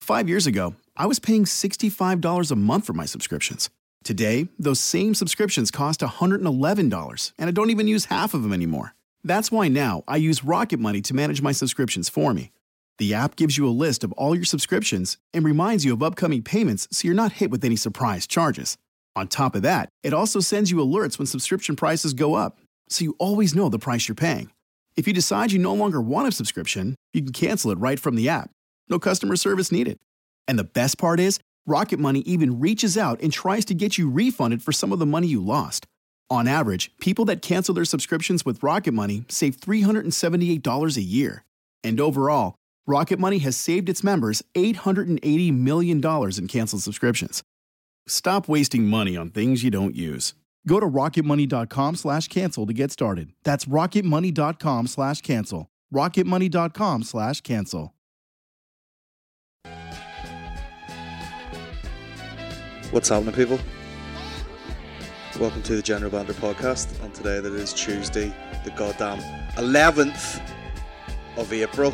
5 years ago, I was paying $65 a month for my subscriptions. Today, those same subscriptions cost $111, and I don't even use half of them anymore. That's why now I use Rocket Money to manage my subscriptions for me. The app gives you a list of all your subscriptions and reminds you of upcoming payments so you're not hit with any surprise charges. On top of that, it also sends you alerts when subscription prices go up, so you always know the price you're paying. If you decide you no longer want a subscription, you can cancel it right from the app. No customer service needed. And the best part is, Rocket Money even reaches out and tries to get you refunded for some of the money you lost. On average, people that cancel their subscriptions with Rocket Money save $378 a year. And overall, Rocket Money has saved its members $880 million in canceled subscriptions. Stop wasting money on things you don't use. Go to rocketmoney.com/cancel to get started. That's rocketmoney.com/cancel. rocketmoney.com/cancel. What's happening, people? Welcome to the General Banter podcast. And today, that is Tuesday, the goddamn 11th of April.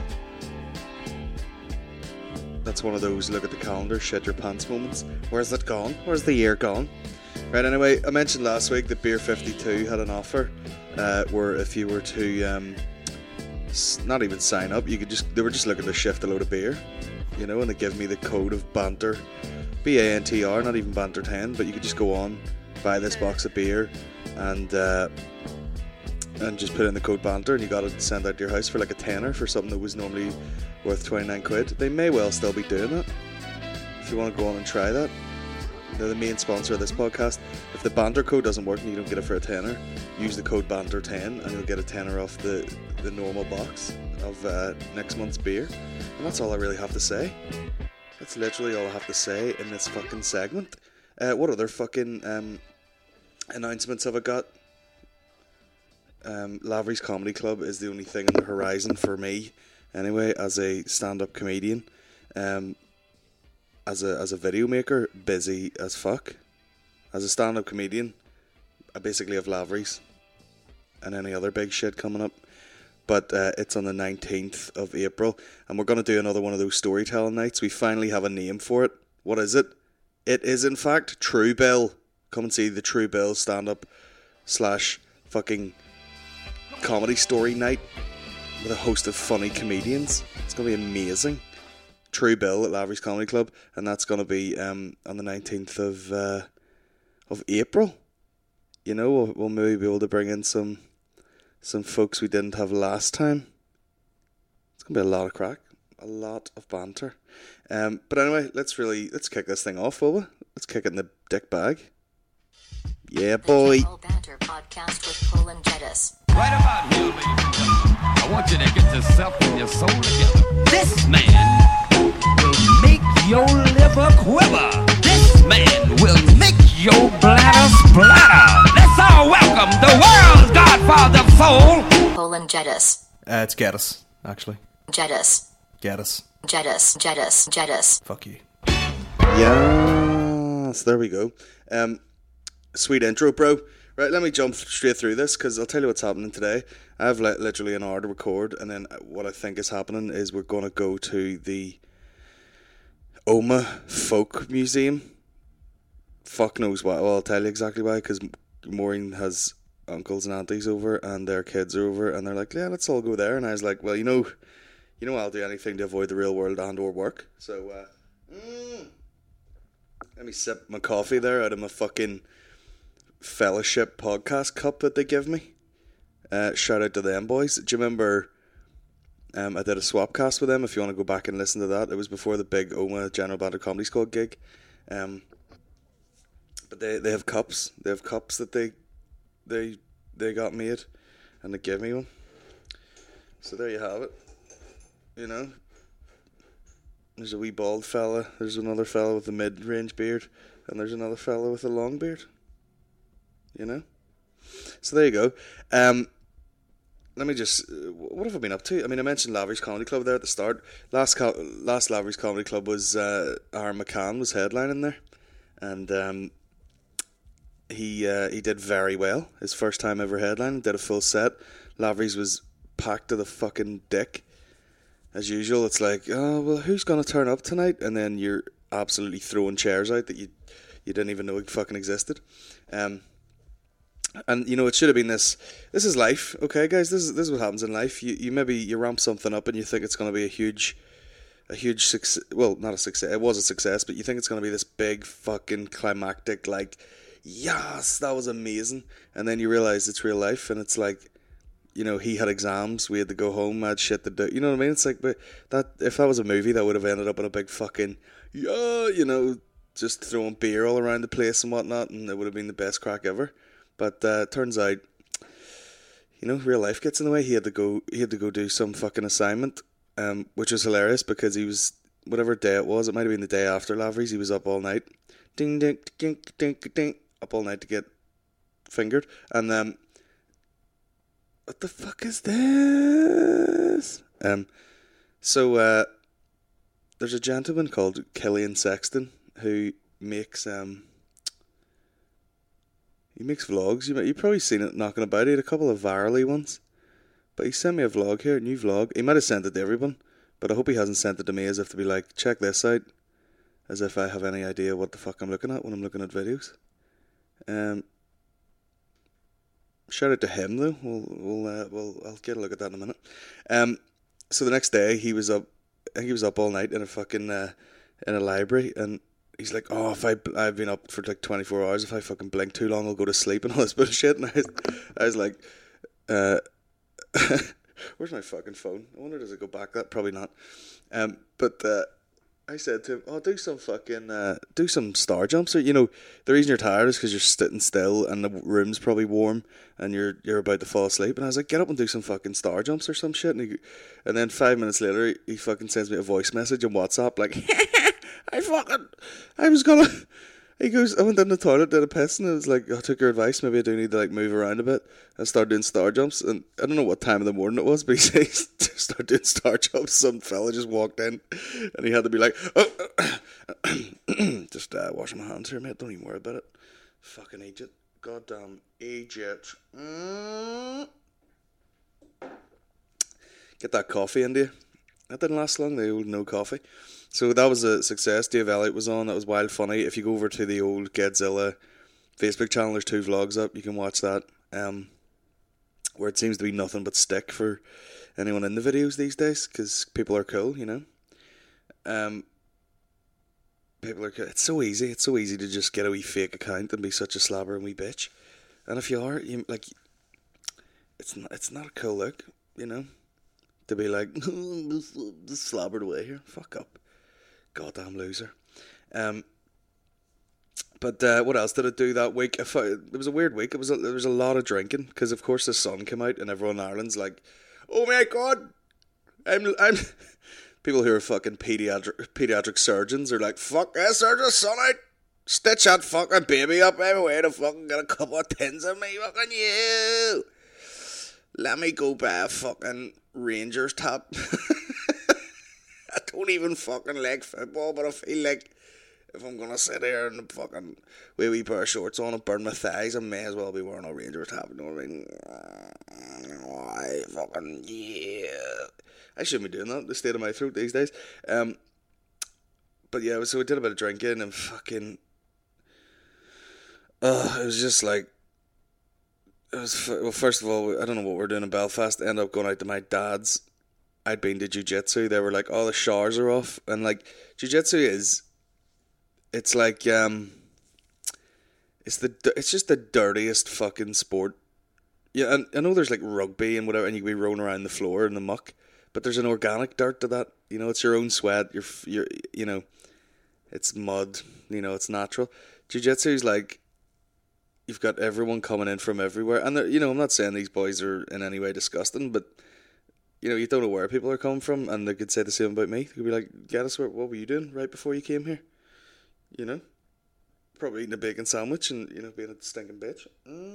That's one of those look at the calendar, shit your pants moments. Where's it gone? Where's the year gone? Right, anyway, I mentioned last week that Beer 52 had an offer where if you were to not even sign up, you could they were just looking to shift a load of beer, you know, and they give me the code of BANTER, BANTR, not even BANTER 10, but you could just go on, buy this box of beer, and just put in the code BANTER, and you got it sent out to your house for like a tenner for something that was normally worth 29 quid. They may well still be doing that. If you want to go on and try that, they're the main sponsor of this podcast. If the BANTER code doesn't work and you don't get it for a tenner, use the code BANTER10 and you'll get a tenner off the normal box of next month's beer. And that's all I really have to say. That's literally all I have to say in this fucking segment. What other fucking announcements have I got? Lavery's Comedy Club is the only thing on the horizon for me, anyway, as a stand-up comedian. As a video maker, busy as fuck. As a stand-up comedian, I basically have Lavery's and any other big shit coming up. But it's on the 19th of April, and we're going to do another one of those storytelling nights. We finally have a name for it. What is it? It is, in fact, True Bill. Come and see the True Bill stand-up / fucking comedy story night with a host of funny comedians. It's going to be amazing. True Bill at Lavery's Comedy Club, and that's going to be on the 19th of April. You know, we'll maybe be able to bring in some folks we didn't have last time. It's going to be a lot of crack, a lot of banter. But anyway, let's kick this thing off, will we? Let's kick it in the dick bag. Yeah, boy. The Banter podcast with Cole and Jettis. Right about here, ladies and gentlemen, I want you to get yourself and your soul together. This man will make your liver quiver. This man will make your bladder splatter. Let's all welcome the world's godfather of soul, Cole and Jettis. It's Geddes, actually. Jettis. Geddes. Jettis. Jettis. Jettis. Fuck you. Yes, there we go. Sweet intro, bro. Right, let me jump straight through this, because I'll tell you what's happening today. I have literally an hour to record, and then what I think is happening is we're going to go to the Omagh Folk Museum. Fuck knows why. Well, I'll tell you exactly why, because Maureen has uncles and aunties over, and their kids are over, and they're like, yeah, let's all go there. And I was like, well, you know I'll do anything to avoid the real world and or work. So, let me sip my coffee there out of my fucking fellowship podcast cup that they give me. Shout out to them boys. Do you remember I did a swap cast with them? If you want to go back and listen to that, it was before the big Omagh General Banter Comedy Squad gig. But they have cups. They have cups that they got made, and they give me one. So there you have it. You know, there's a wee bald fella. There's another fella with a mid-range beard, and there's another fella with a long beard. You know? So there you go. Let me just... what have I been up to? I mean, I mentioned Lavery's Comedy Club there at the start. Last Lavery's Comedy Club was... Aaron McCann was headlining there. And he did very well. His first time ever headlining. Did a full set. Lavery's was packed to the fucking dick. as usual, it's like, oh, well, who's going to turn up tonight? And then you're absolutely throwing chairs out that you didn't even know fucking existed. And, you know, it should have been this is life, okay, guys? This is what happens in life. You maybe ramp something up and you think it's going to be a huge success. Well, not a success. It was a success, but you think it's going to be this big fucking climactic, like, yes, that was amazing. And then you realize it's real life, and it's like, you know, he had exams, we had to go home, I had shit to do. You know what I mean? It's like, but that if that was a movie, that would have ended up in a big fucking, yeah, you know, just throwing beer all around the place and whatnot, and it would have been the best crack ever. But turns out, you know, real life gets in the way. He had to go do some fucking assignment, which was hilarious because he was, whatever day it was, it might have been the day after Lavery's, he was up all night, ding ding ding ding ding, up all night to get fingered, and what the fuck is this? So there's a gentleman called Killian Sexton who makes vlogs. You've probably seen it knocking about. He had a couple of virally ones, but he sent me a vlog here, a new vlog. He might have sent it to everyone, but I hope he hasn't sent it to me as if to be like, check this out, as if I have any idea what the fuck I'm looking at when I'm looking at videos. Shout out to him though. I'll get a look at that in a minute. So the next day he was up. I think he was up all night in a fucking in a library, and he's like, "Oh, if I've been up for like 24 hours. If I fucking blink too long, I'll go to sleep and all this bullshit." And I was like, "Where's my fucking phone? I wonder does it go back that? Probably not." But I said to him, "Oh, do some star jumps. Or, you know, the reason you're tired is because you're sitting still and the room's probably warm and you're about to fall asleep." And I was like, "Get up and do some fucking star jumps or some shit." And then 5 minutes later, he fucking sends me a voice message on WhatsApp like, He goes, "I went in the toilet, did a piss, and it was like, I took your advice, maybe I do need to like move around a bit and start doing star jumps." And I don't know what time of the morning it was, but he says to start doing star jumps. Some fella just walked in and he had to be like, just washing my hands here, mate, don't even worry about it. Fucking idiot. Goddamn idiot. Get that coffee into you. That didn't last long, the old no coffee. So that was a success. Dave Elliott was on. That was wild funny. If you go over to the old Godzilla Facebook channel, there's 2 vlogs up. You can watch that. Where it seems to be nothing but stick for anyone in the videos these days, because people are cool, you know. People are cool. It's so easy. It's so easy to just get a wee fake account and be such a slobber and wee bitch. And if you are, it's not a cool look, you know. To be like, just slobbered away here. Fuck up. Goddamn loser. But what else did I do that week? It was a weird week. There was a lot of drinking because, of course, the sun came out and everyone in Ireland's like, "Oh my god, I'm." People who are fucking pediatric surgeons are like, "Fuck this, there's the sun out. Stitch that fucking baby up anyway to fucking get a couple of tins of me, fucking you. Let me go buy a fucking Rangers top." I don't even fucking like football, but I feel like if I'm gonna sit here and fucking wee pair of shorts on and burn my thighs, I may as well be wearing a Rangers top. You know what I mean? I fucking yeah. I shouldn't be doing that. The state of my throat these days. But yeah, so we did a bit of drinking and fucking. It was just like. Well, first of all, I don't know what we're doing in Belfast. I ended up going out to my dad's. I'd been to jiu-jitsu. They were like, "Oh, the showers are off." And like, jiu-jitsu it's like, it's just the dirtiest fucking sport. Yeah, and I know there's like rugby and whatever, and you can be rolling around the floor in the muck, but there's an organic dirt to that. You know, it's your own sweat. You're you know, it's mud. You know, it's natural. Jiu-jitsu is like, you've got everyone coming in from everywhere, and you know, I'm not saying these boys are in any way disgusting, but you know, you don't know where people are coming from, and they could say the same about me. They could be like, "Geddes, what were you doing right before you came here?" You know, probably eating a bacon sandwich and, you know, being a stinking bitch.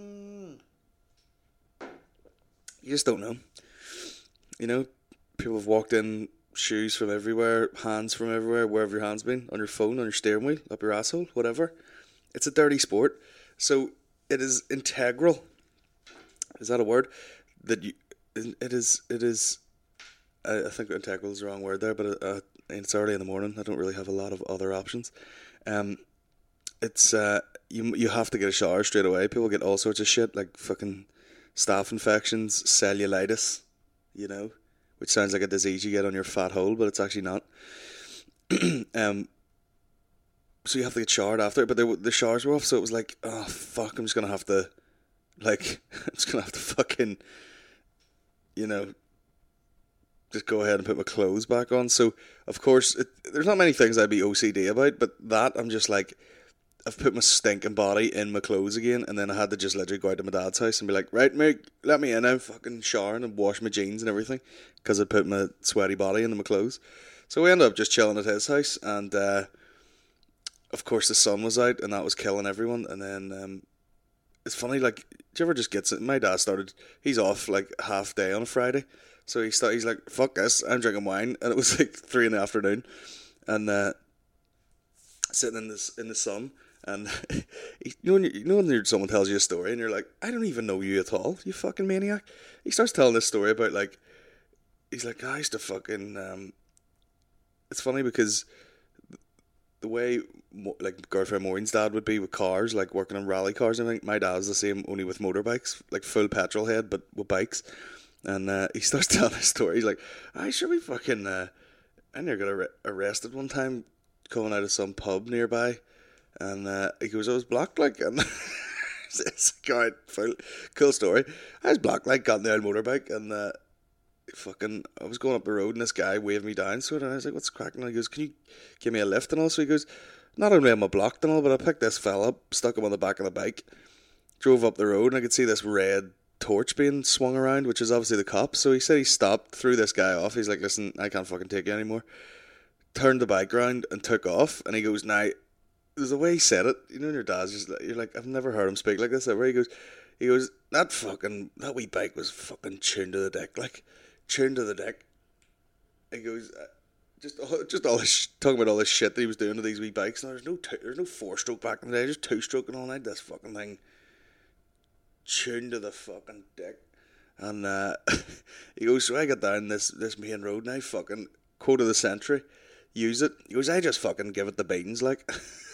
You just don't know. You know, people have walked in, shoes from everywhere, hands from everywhere, wherever your hand's been, on your phone, on your steering wheel, up your asshole, whatever. It's a dirty sport, so it is integral. Is that a word? It is I think integral is the wrong word there, but it's early in the morning. I don't really have a lot of other options. It's you have to get a shower straight away. People get all sorts of shit like fucking staph infections, cellulitis, which sounds like a disease you get on your fat hole, but it's actually not. So you have to get showered after, but the showers were off, so it was like, oh fuck, I'm just gonna have to fucking, just go ahead and put my clothes back on. So of course, there's not many things I'd be OCD about, but that I'm just like, I've put my stinking body in my clothes again, and then I had to just literally go out to my dad's house and be like, right, mate, let me in. I'm fucking showering and wash my jeans and everything, because I put my sweaty body into my clothes. So we ended up just chilling at his house, and of course the sun was out, and that was killing everyone. And then it's funny, like, do you ever just get my dad started, he's off like half day on a Friday, so he's like, fuck this, I'm drinking wine, and it was like 3 PM, and sitting in the sun. And when someone tells you a story and you're like, I don't even know you at all, you fucking maniac. He starts telling this story about, like, he's like, I used to fucking it's funny because the way like girlfriend Maureen's dad would be with cars, like working on rally cars and everything, my dad's the same, only with motorbikes, like full petrol head but with bikes. And he starts telling a story. He's like, I should be fucking I near got arrested one time coming out of some pub nearby. And he goes, I was blocked, like, and it's quite cool story. I was blocked, like, got on the old motorbike, and I was going up the road, and this guy waved me down, so, and I was like, what's cracking? And he goes, can you give me a lift? And all, so he goes, not only am I blocked and all, but I picked this fella up, stuck him on the back of the bike, drove up the road, and I could see this red torch being swung around, which is obviously the cops. So he said he stopped, threw this guy off. He's like, listen, I can't fucking take you anymore. Turned the bike around and took off, and he goes, now, there's the way he said it, and your dad's just like, you're like, I've never heard him speak like this ever. He goes, that wee bike was fucking tuned to the deck, like, tuned to the deck. He goes, just all this, talking about all this shit that he was doing to these wee bikes. Now, there's no 4-stroke back in the day, just 2-stroke and all night. This fucking thing tuned to the fucking deck. And he goes, so I got down this main road now, fucking quote of the century, use it. He goes, I just fucking give it the beans, like.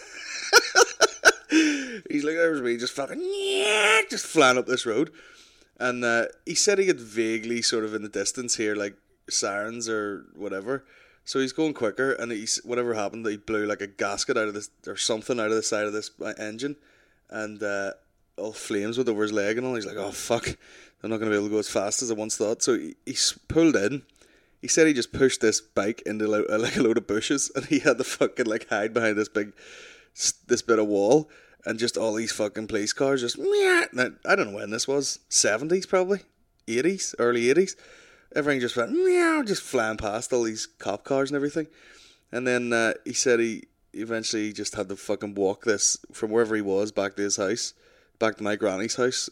He's like, there's me just fucking, just flying up this road. And he said he had vaguely sort of in the distance here, like, sirens or whatever. So he's going quicker, and whatever happened, he blew like a gasket out of this, or something out of the side of this engine, and all flames went over his leg and all. He's like, oh fuck, I'm not going to be able to go as fast as I once thought. So he pulled in. He said he just pushed this bike into like a load of bushes, and he had to fucking like hide behind this bit of wall, and just all these fucking police cars just, now, I don't know when this was, 70s probably, 80s, early 80s. Everything just went, just flying past all these cop cars and everything. And then he said he eventually just had to fucking walk this from wherever he was back to his house, back to my granny's house,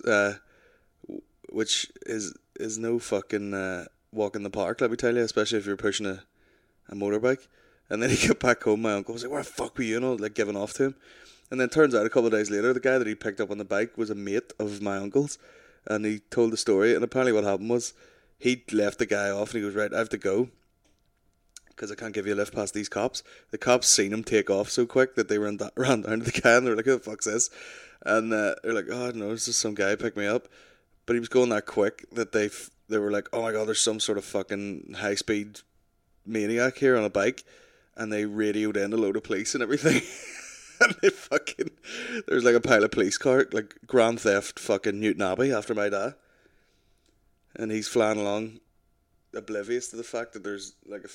which is no fucking walk in the park, let me tell you, especially if you're pushing a motorbike. And then he got back home, my uncle was like, where the fuck were you, like giving off to him. And then turns out a couple of days later, the guy that he picked up on the bike was a mate of my uncle's, and he told the story. And apparently what happened was, he left the guy off, and he goes, right, I have to go, because I can't give you a lift past these cops. The cops seen him take off so quick that they ran down to the guy, and they're like, who the fuck's this? And they're like, oh, no, it's just some guy picked me up. But he was going that quick that they were like, oh my god, there's some sort of fucking high-speed maniac here on a bike. And they radioed in a load of police and everything. And there's like a pile of police car, like Grand Theft fucking Newton Abbey after my dad. And he's flying along, oblivious to the fact that there's like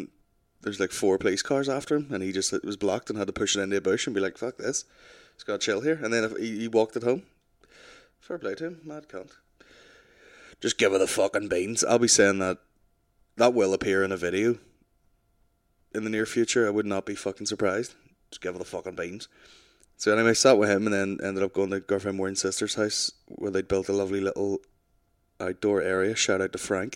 4 police cars after him, and it was blocked and had to push it into a bush and be like, fuck this, just gotta chill here. And then he walked it home. Fair play to him, mad cunt. Just give her the fucking beans. I'll be saying that will appear in a video in the near future. I would not be fucking surprised. Just give her the fucking beans. So anyway, sat with him and then ended up going to girlfriend Maureen's sister's house, where they'd built a lovely little outdoor area. Shout out to Frank.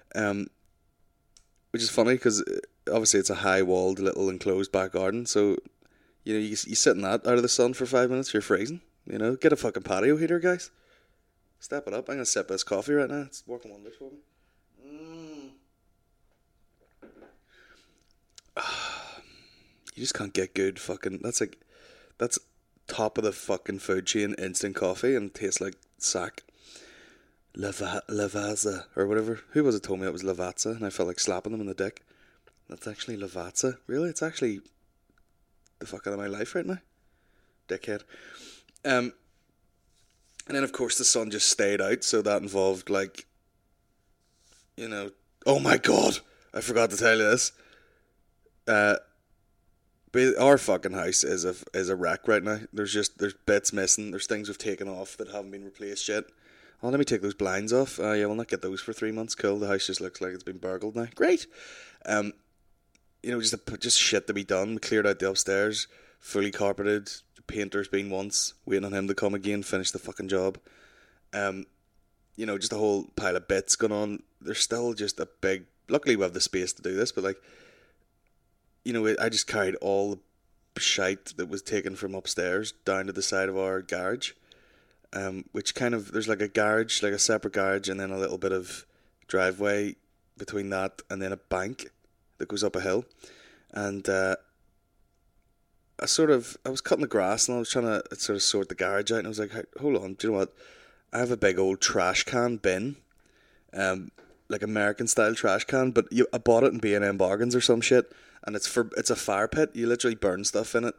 Which is funny because obviously it's a high walled little enclosed back garden, so you sit in that out of the sun for 5 minutes, you're freezing. Get a fucking patio heater, guys. Step it up. I'm gonna sip this coffee right now. It's working wonders for me. You just can't get good fucking... That's top of the fucking food chain instant coffee and tastes like sack. Lavazza, or whatever. Who was it told me it was Lavazza, and I felt like slapping them in the dick. That's actually Lavazza. Really? It's actually the fuck out of my life right now. Dickhead. And then, of course, the sun just stayed out, so that involved, like, you know... Oh my god! I forgot to tell you this. Our fucking house is a wreck right now. There's bits missing. There's things we've taken off that haven't been replaced yet. Oh, let me take those blinds off. Yeah, we'll not get those for 3 months. Cool. The house just looks like it's been burgled now. Great. You know, just shit to be done. We cleared out the upstairs, fully carpeted. The painter's been once, waiting on him to come again, finish the fucking job. You know, just a whole pile of bits going on. There's still just a big... Luckily, we have the space to do this, but, like, you know, I just carried all the shite that was taken from upstairs down to the side of our garage. Which kind of... There's, like, a garage, like a separate garage, and then a little bit of driveway between that, and then a bank that goes up a hill. And I was cutting the grass, and I was trying to sort of sort the garage out, and I was like, hold on, do you know what? I have a big old trash can bin, like American style trash can, but I bought it in B&M Bargains or some shit, and it's a fire pit. You literally burn stuff in it.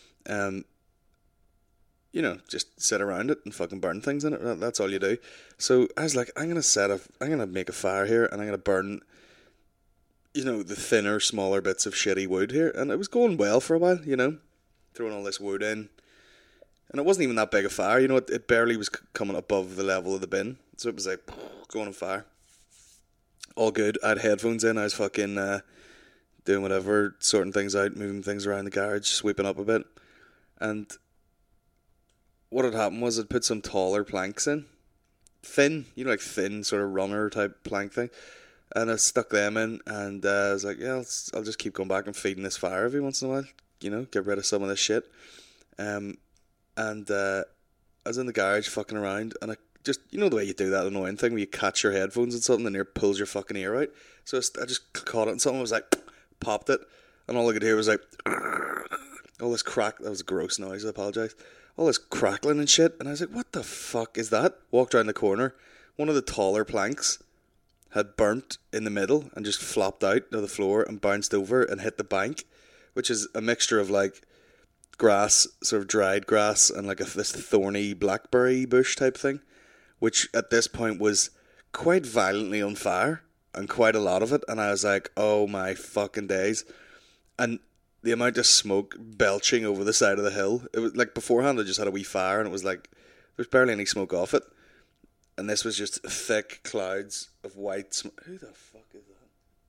You know, just sit around it and fucking burn things in it. That's all you do. So I was like, I'm gonna make a fire here, and I'm gonna burn, you know, the thinner, smaller bits of shitty wood here. And it was going well for a while, you know, throwing all this wood in. And it wasn't even that big a fire, you know, it barely was coming above the level of the bin. So it was like, going on fire. All good. I had headphones in, I was fucking doing whatever, sorting things out, moving things around the garage, sweeping up a bit. And what had happened was I'd put some taller planks in. Thin, you know, like thin sort of runner type plank thing. And I stuck them in, and I was like, yeah, I'll just keep going back and feeding this fire every once in a while. You know, get rid of some of this shit. And I was in the garage fucking around, and I just, you know the way you do that annoying thing where you catch your headphones and something and it pulls your fucking ear out. So I just caught it and something was like, popped it, and all I could hear was like, all this crack. That was a gross noise, I apologise. All this crackling and shit, and I was like, what the fuck is that? Walked around the corner, one of the taller planks had burnt in the middle and just flopped out to the floor and bounced over and hit the bank, which is a mixture of like grass, sort of dried grass, and like this thorny blackberry bush type thing, which at this point was quite violently on fire, and quite a lot of it. And I was like, oh my fucking days. And the amount of smoke belching over the side of the hill, it was like, beforehand I just had a wee fire, and it was like there's barely any smoke off it, and this was just thick clouds of white smoke. Who the fuck is that?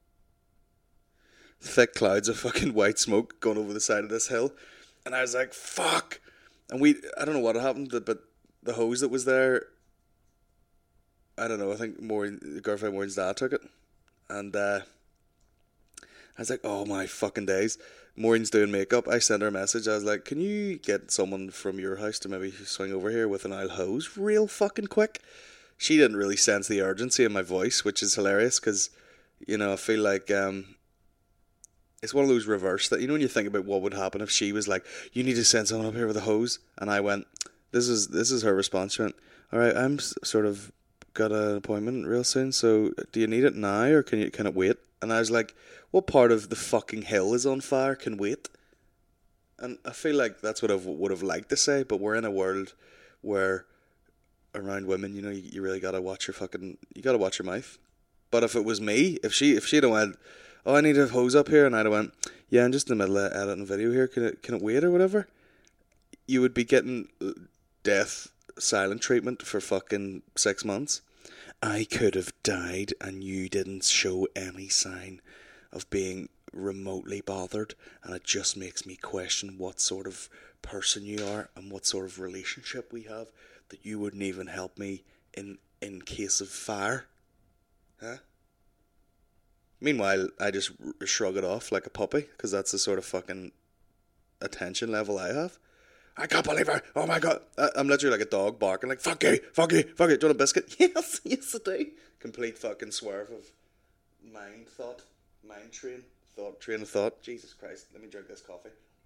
Thick clouds of fucking white smoke going over the side of this hill. And I was like, fuck. And I don't know what happened, but the hose that was there, I don't know, I think the girlfriend Maureen's dad took it. And I was like, oh my fucking days. Maureen's doing makeup. I sent her a message. I was like, can you get someone from your house to maybe swing over here with an aisle hose real fucking quick? She didn't really sense the urgency in my voice, which is hilarious because, you know, I feel like it's one of those reverse that, you know, when you think about what would happen if she was like, you need to send someone up here with a hose, and I went, this is her response. She went, all right, I'm sort of got an appointment real soon, so do you need it now or can it wait? And I was like, what part of the fucking hill is on fire can wait? And I feel like that's what I would have liked to say, but we're in a world where around women, you know, you really gotta watch your mouth. But if it was me, if she'd have went, oh, I need a hose up here, and I'd have went, yeah, I'm just in the middle of editing video here, can it wait or whatever? You would be getting death silent treatment for fucking 6 months. I could have died and you didn't show any sign of being remotely bothered, and it just makes me question what sort of person you are and what sort of relationship we have that you wouldn't even help me in case of fire. Huh? Meanwhile, I just shrug it off like a puppy, because that's the sort of fucking attention level I have. I can't believe her. Oh my god. I'm literally like a dog barking like, fuck you, fuck you, fuck you. Do you want a biscuit? Yes I do. Complete fucking swerve of mind train Train of thought. Jesus Christ, let me drink this coffee.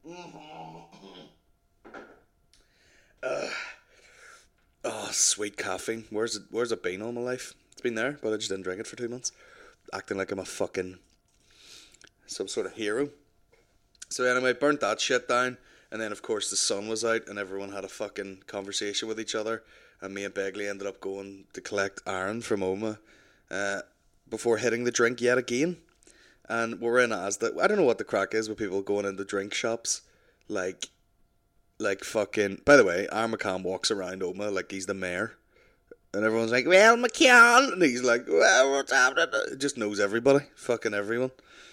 Oh, sweet caffeine. Where's it been all my life? It's been there, but I just didn't drink it for 2 months. Acting like I'm a fucking some sort of hero. So anyway, burnt that shit down, and then of course the sun was out, and everyone had a fucking conversation with each other, and me and Begley ended up going to collect Aaron from Oma before hitting the drink yet again. And we're in Asda. I don't know what the crack is with people going into drink shops, like fucking. By the way, Aaron McCann walks around Oma like he's the mayor, and everyone's like, "Well, McCann," and he's like, "Well, what's happening?" He just knows everybody, fucking everyone.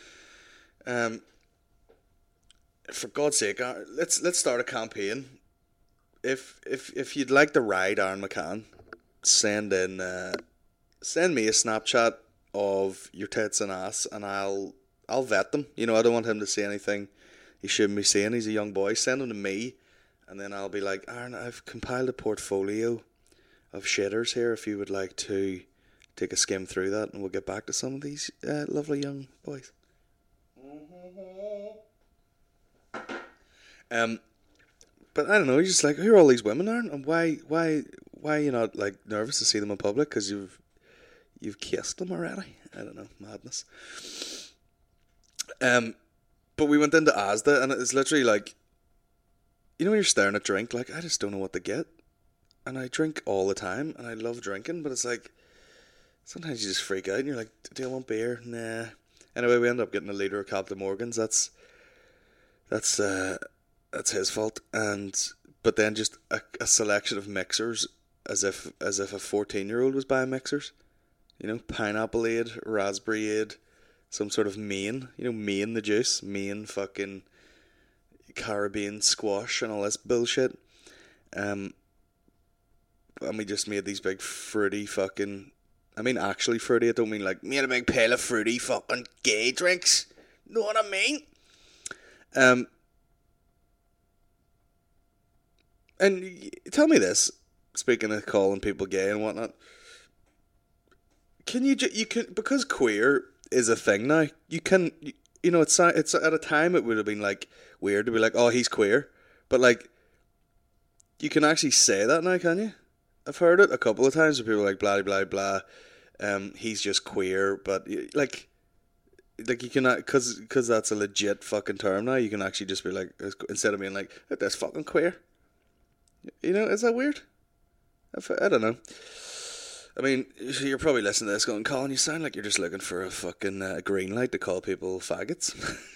For God's sake, let's start a campaign. If you'd like to ride Aaron McCann, send me a Snapchat of your tits and ass, and I'll vet them. You know, I don't want him to say anything he shouldn't be saying. He's a young boy. Send him to me, and then I'll be like, Aaron, I've compiled a portfolio of shitters here. If you would like to take a skim through that, and we'll get back to some of these lovely young boys. But I don't know. You're just like, who are all these women, Aaron? And why are you not like nervous to see them in public? Because you've kissed them already. I don't know, madness. But we went into Asda, and it's literally like, you know, when you're staring at drink, like, I just don't know what to get, and I drink all the time, and I love drinking, but it's like sometimes you just freak out, and you're like, do I want beer? Nah. Anyway, we ended up getting a litre of Captain Morgan's. That's his fault, but then just a selection of mixers, as if a 14-year-old was buying mixers. You know, pineapple aid, raspberry aid, some sort of Maine. You know, Maine the juice, Maine fucking Caribbean squash and all this bullshit. And we just made these big fruity fucking. I mean, actually fruity. I don't mean like made a big pail of fruity fucking gay drinks. Know what I mean? And tell me this, speaking of calling people gay and whatnot, can you can, because queer is a thing now, you can, you know, it's at a time it would have been like weird to be like, oh, he's queer, but like, you can actually say that now, can you? I've heard it a couple of times where people are like, blah, blah, blah, he's just queer, but like you can, because that's a legit fucking term now, you can actually just be like, instead of being like, that's fucking queer. You know, is that weird? I don't know. I mean, you're probably listening to this going, Colin, you sound like you're just looking for a fucking green light to call people faggots.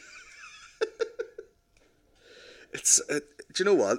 Do you know what?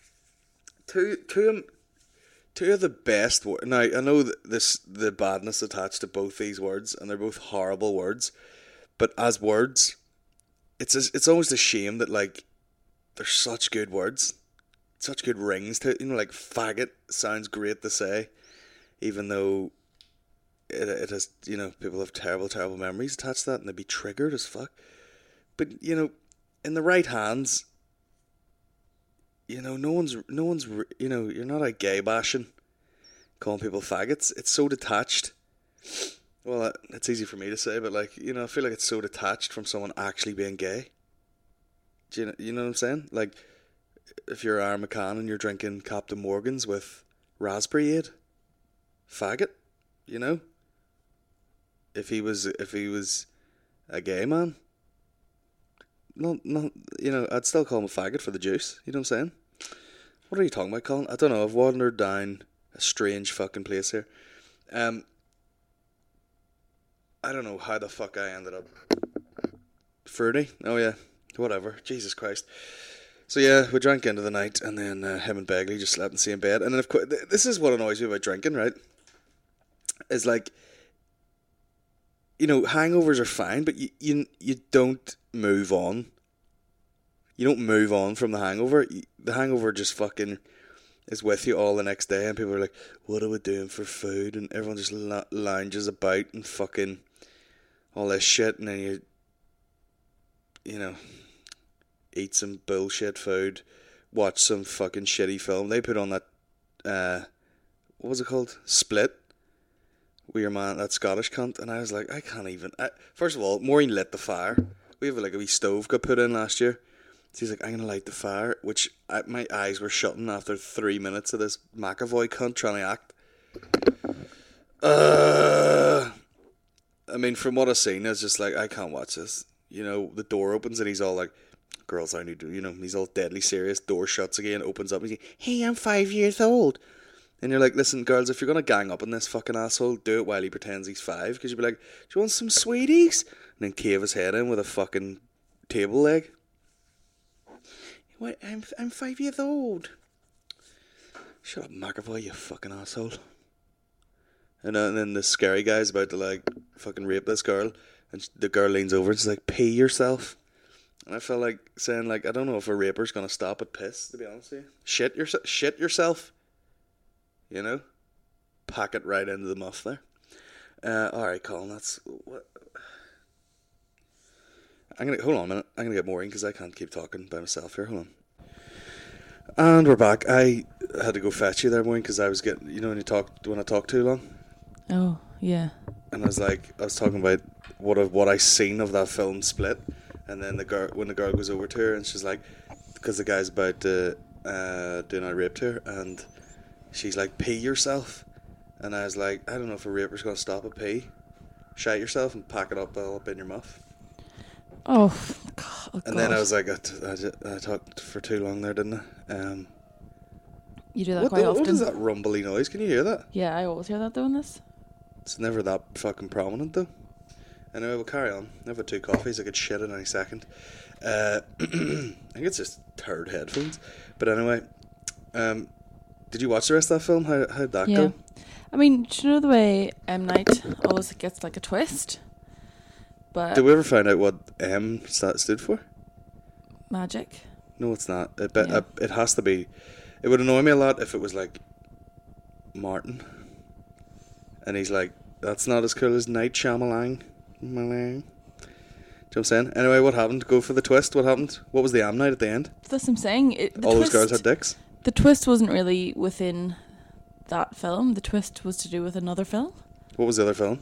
Two of the best words. Now, I know the badness attached to both these words, and they're both horrible words, but as words, it's almost a shame that, like, they're such good words. Such good rings to it, you know, like faggot sounds great to say, even though it has, you know, people have terrible memories attached to that, and they'd be triggered as fuck. But, you know, in the right hands, you know, no one's, you know, you're not out gay bashing, calling people faggots. It's so detached. Well, it's easy for me to say, but like, you know, I feel like it's so detached from someone actually being gay. Do you know what I'm saying? Like, if you're Aaron McCann and you're drinking Captain Morgan's with raspberry aid, faggot, you know. If he was a gay man, not you know, I'd still call him a faggot for the juice. You know what I'm saying? What are you talking about, Colin? I don't know. I've wandered down a strange fucking place here. I don't know how the fuck I ended up fruity. Oh yeah, whatever. Jesus Christ. So yeah, we drank into the night, and then him and Begley just slept in the same bed. And then, of course, this is what annoys me about drinking, right? Is like, you know, hangovers are fine, but you don't move on. You don't move on from the hangover. The hangover just fucking is with you all the next day, and people are like, what are we doing for food? And everyone just lounges about and fucking all this shit, and then you know, eat some bullshit food, watch some fucking shitty film. They put on that, what was it called? Split. With your man, that Scottish cunt. And I was like, I can't even. First of all, Maureen lit the fire we have like a wee stove got put in last year. So he's like, I'm going to light the fire, which my eyes were shutting after 3 minutes of this McAvoy cunt trying to act. I mean, from what I've seen, it's just like, I can't watch this. You know, the door opens and he's all like, girls, I need to, you know, he's all deadly serious. Door shuts again, opens up, and he's like, hey, I'm 5 years old. And you're like, listen, girls, if you're going to gang up on this fucking asshole, do it while he pretends he's 5. Because you'd be like, do you want some sweeties? And then cave his head in with a fucking table leg. What? I'm 5 years old. Shut up, McAvoy, you fucking asshole. And then the scary guy's about to like fucking rape this girl, and the girl leans over and she's like, pee yourself. And I felt like saying, like, I don't know if a raper's gonna stop at piss, to be honest with you. Shit yourself. You know? Pack it right into the muff there. Alright, Colin, that's what. Hold on a minute. I'm gonna get Maureen because I can't keep talking by myself here. Hold on. And we're back. I had to go fetch you there, Maureen, because I was getting, you know, when I talk too long. Oh yeah. And I was talking about what I seen of that film Split, and then when the girl goes over to her and she's like, because the guy's about to doing I raped her, and she's like, pee yourself, and I was like, I don't know if a raper's gonna stop at pee. Shite yourself and pack it up all up in your muff. Oh, God. And then I was like, I talked for too long there, didn't I? You do that quite often. What is that rumbly noise? Can you hear that? Yeah, I always hear that doing this. It's never that fucking prominent though. Anyway, we'll carry on. I've had 2 coffees. I could shit in any second. I think it's just turd headphones. But anyway, did you watch the rest of that film? How'd that go? I mean, do you know the way M. Night always gets like a twist? But did we ever find out what M stood for? Magic. No, it's not. It has to be. It would annoy me a lot if it was like Martin, and he's like, that's not as cool as Night Shyamalan. Do you know what I'm saying? Anyway, what happened? Go for the twist. What happened? What was the M night at the end? That's what I'm saying. All those girls had dicks? The twist wasn't really within that film. The twist was to do with another film. What was the other film?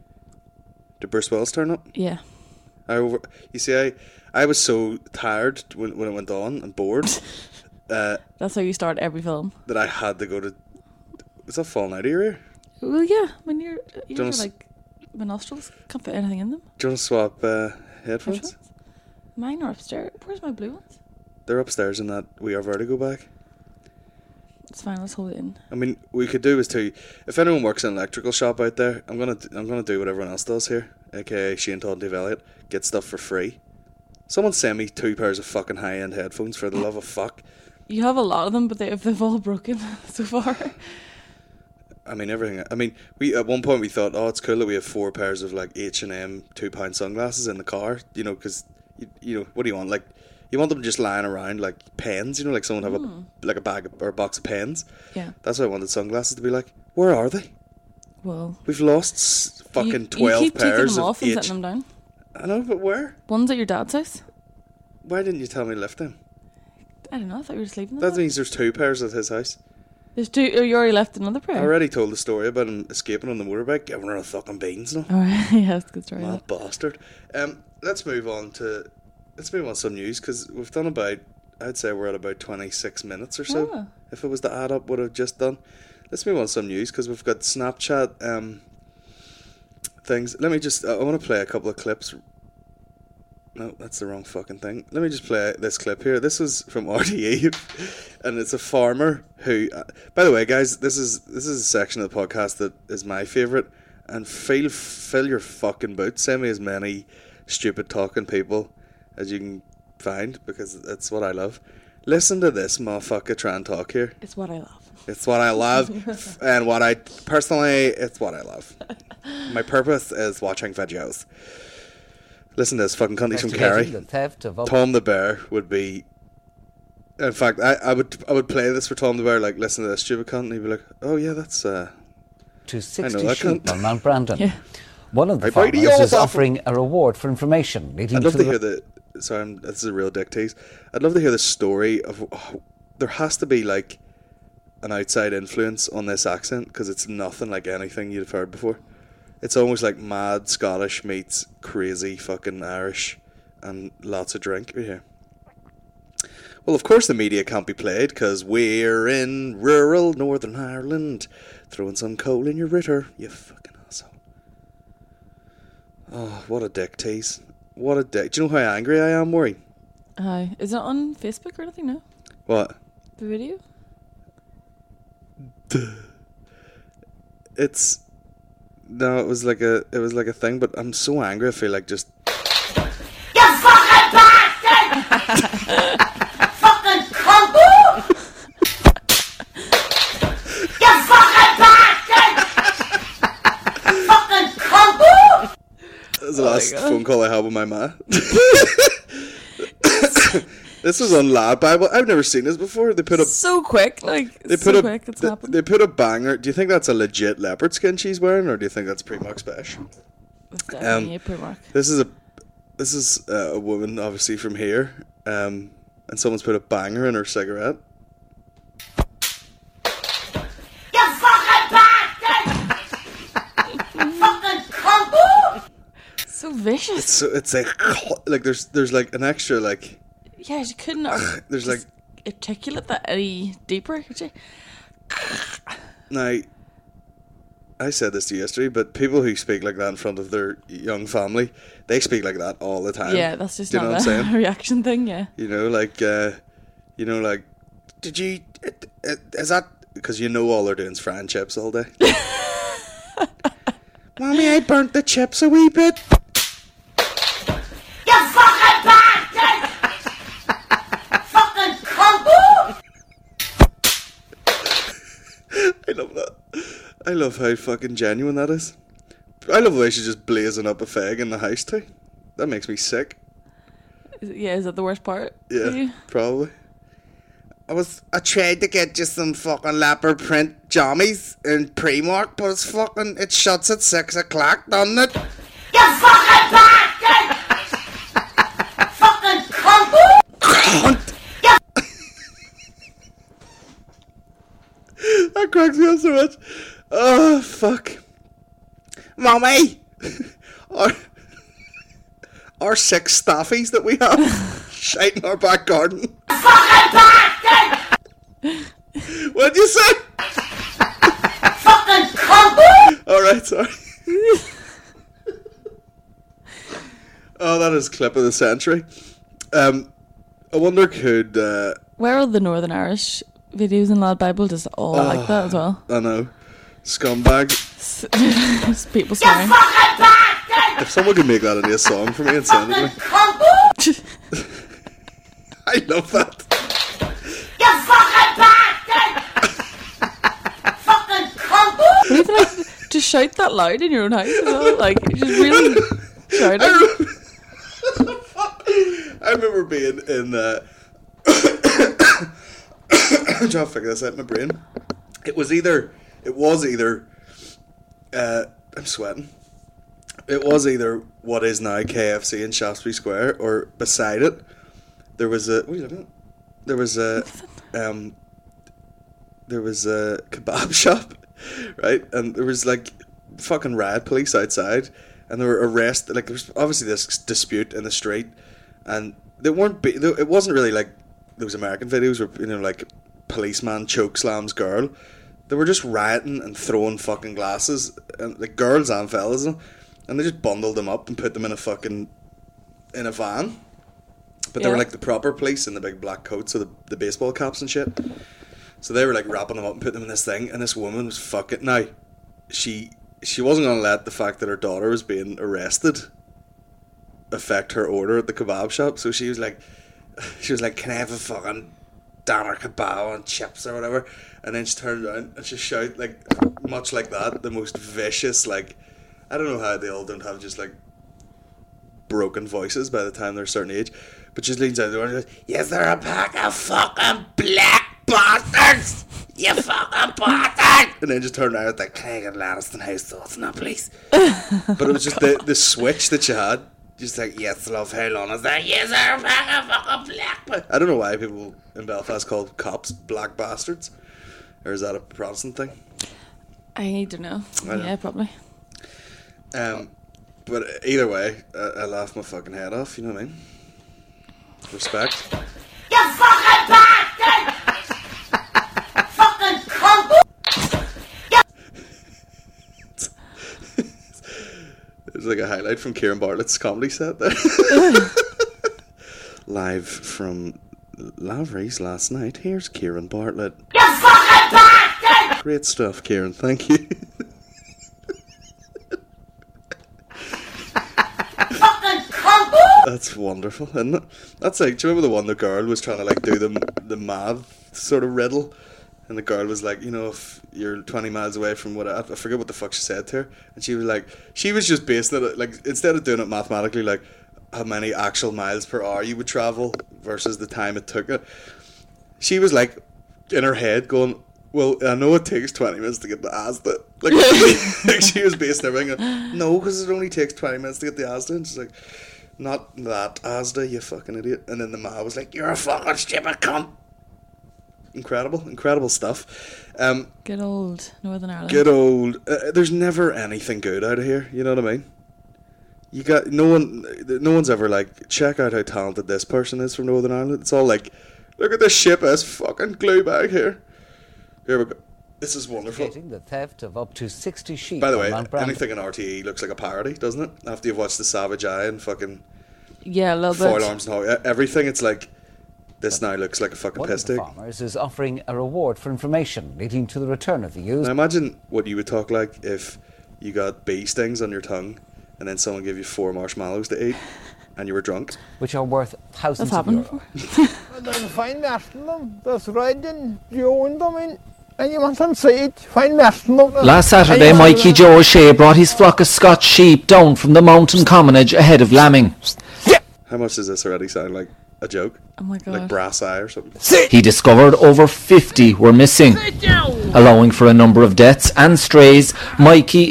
Did Bruce Willis turn up? Yeah. You see, I was so tired when it went on and bored. That's how you start every film. That I had to go to... Was that falling out of your ear? Well, yeah. When you're like... My nostrils can't fit anything in them. Do you want to swap headphones? Mine are upstairs. Where's my blue ones? They're upstairs in that We Are Vertigo bag. It's fine, let's hold it in. I mean, we could do is to... If anyone works in an electrical shop out there, I'm gonna do what everyone else does here, aka Shane Todd Dave Elliott. Get stuff for free. Someone send me 2 pairs of fucking high-end headphones for the love of fuck. You have a lot of them, but they've all broken so far. I mean, everything. I mean, we at one point we thought, oh, it's cool that we have 4 pairs of like H&M £2 sunglasses in the car. You know, because you know, what do you want? Like, you want them just lying around like pens. You know, like someone have a bag or a box of pens. Yeah. That's what I wanted sunglasses to be like. Where are they? Well, we've lost fucking 12 you keep pairs taking them of off and setting them down. I know, but where? One's at your dad's house. Why didn't you tell me to lift them? I don't know. I thought you were just leaving them. That means there's 2 pairs at his house. There's 2. Oh, you already left another pair. I already told the story about him escaping on the motorbike, giving her a fucking beans now. Alright, yeah, that's a good story. Mad bastard. Let's move on to some news, because we've done about, I'd say we're at about 26 minutes or so. Oh. If it was to add up what I've just done. Let's move on to some news, because we've got Snapchat things. Let me just, I want to play a couple of clips. No, that's the wrong fucking thing. Let me just play this clip here. This was from RTE, and it's a farmer who... by the way, guys, this is a section of the podcast that is my favourite, and fill your fucking boots. Send me as many stupid talking people as you can find, because that's what I love. Listen to this motherfucker try and talk here. It's what I love. It's what I love, and it's what I love. My purpose is watching videos. Listen to this fucking cunt. He's from Kerry. Tom the Bear would be... In fact, I would play this for Tom the Bear, like, listen to this stupid cunt, and he'd be like, oh yeah, that's... to 60 sheep cunt. on Mount Brandon. Yeah. One of the farmers is offering a reward for information leading I'd love to to hear the... Sorry, this is a real dick tease. I'd love to hear the story of... there has to be, like, an outside influence on this accent, because it's nothing like anything you'd have heard before. It's almost like mad Scottish meets crazy fucking Irish and lots of drink right here. Well, of course the media can't be played because we're in rural Northern Ireland, throwing some coal in your Ritter, you fucking asshole. Oh, what a dick tease. What a dick. Do you know how angry I am, Maury? Hi. Is it on Facebook or anything? No. What? The video? It's... No, it was like a thing, but I'm so angry I feel like just... You fucking bastard! Fucking cunt! You fucking bastard! Fucking cunt! That was the last phone call I had with my ma. This was on Lad Bible. I've never seen this before. They put a... So quick, like, it's happened. They put a banger. Do you think that's a legit leopard skin she's wearing, or do you think that's Primark special? It's definitely a Primark. This is a woman, obviously, from here, and someone's put a banger in her cigarette. You fucking bastard! Fucking cunt! So vicious. It's like there's like an extra like. Yeah, she couldn't there's like articulate that any deeper, could she? Now, I said this to you yesterday, but people who speak like that in front of their young family, they speak like that all the time. Yeah, that's just Do you know not what I'm saying? a reaction thing, yeah. You know, like, did you, is that, because you know all they're doing is frying chips all day. Mommy, I burnt the chips a wee bit. You fucking bastard! Fucking cunt! I love that. I love how fucking genuine that is. I love the way she's just blazing up a fag in the house too. That makes me sick. Yeah, is that the worst part? Yeah, probably. I tried to get you some fucking leopard print jammies in Primark, but it shuts at 6 o'clock, doesn't it? You fucking bastard! Fucking cunt! That cracks me up so much. Oh, fuck. Mommy! Our 6 staffies that we have shite in our back garden. Fucking bastard! What'd you say? Fucking cunt! Alright, sorry. Oh, that is clip of the century. I wonder could... Where are the Northern Irish videos in Lad Bible? Just all like that as well. I know. Scumbag. Just people swearing. Fucking bastard! If someone could make that into a song for me and send it to me. Cunt! I love that. You fucking bastard! Fucking cunt! Even like to shout that loud in your own house as well. Like, just really shouting. I remember being in I'm trying to figure this out in my brain. It was either I'm sweating. It was either what is now KFC in Shaftesbury Square, or beside it there was a... What are you looking at? There was a kebab shop, right? And there was like fucking riot police outside, and they were arrested. Like, there was obviously this dispute in the street, and they weren't. It wasn't really like those American videos where, you know, like policeman choke slams girl. They were just rioting and throwing fucking glasses, and like girls and fellas, and they just bundled them up and put them in a van. But they were like the proper police in the big black coats with the baseball caps and shit. So they were like wrapping them up and putting them in this thing, and this woman was fucking... Now, she wasn't going to let the fact that her daughter was being arrested affect her order at the kebab shop, so she was like, can I have a fucking doner kebab and chips or whatever? And then she turned around and she shouted, like, much like that, the most vicious, like... I don't know how they all don't have just, like, broken voices by the time they're a certain age, but she just leans out the door and goes, "Is there a pack of fucking black bastards? You fucking bastard!" And then just turned around and like, "Can I get lettuce and house sauce now, please?" But it was just the switch that she had. Just like, "Yes, love, how long is that? Yes, there a pack of fucking black bastards." I don't know why people in Belfast call cops black bastards. Or is that a Protestant thing? I don't know. Yeah, probably. But either way, I laughed my fucking head off, you know what I mean? Respect. You fucking bastard! Fucking cunt! It's like a highlight from Kieran Bartlett's comedy set there. Live from Lavery's last night, here's Kieran Bartlett. You fucking bastard! Great stuff, Kieran, thank you. Fucking cunt! That's wonderful, isn't it? That's like, do you remember the one the girl was trying to like do the math sort of riddle? And the girl was like, you know, if you're 20 miles away from what I forget what the fuck she said to her. And she was like, she was just basing it, like, instead of doing it mathematically, like, how many actual miles per hour you would travel versus the time it took it. She was like, in her head going, well, I know it takes 20 minutes to get to Asda. Like, like she was basing everything on, no, because it only takes 20 minutes to get to Asda. And she's like, not that Asda, you fucking idiot. And then the ma was like, you're a fucking stupid cunt. Incredible stuff. Good old Northern Ireland. Good old. There's never anything good out of here. You know what I mean? You got no one's ever like, check out how talented this person is from Northern Ireland. It's all like, look at this ship ass fucking glue bag here. Here we go. This is wonderful. The theft of up to 60 sheep. By the way, on Mount Brandon. anything in RTE looks like a parody, doesn't it? After you've watched The Savage Eye and fucking Yeah, a little Foil bit. Arms and all, everything, it's like, this now looks like a fucking One piss of the take. farmers is offering a reward for information leading to the return of the ewes. Now imagine what you would talk like if you got bee stings on your tongue and then someone gave you 4 marshmallows to eat and you were drunk. Which are worth thousands That's of happened euro. before. There's fine merton them. There's red and Joe in them in. And you want them seed, fine merton them. Last Saturday, Mikey Joe O'Shea brought his flock of Scotch sheep down from the mountain commonage ahead of lambing. How much does this already sound like a joke? Oh my god. Like Brass Eye or something? He discovered over 50 were missing. Allowing for a number of deaths and strays, Mikey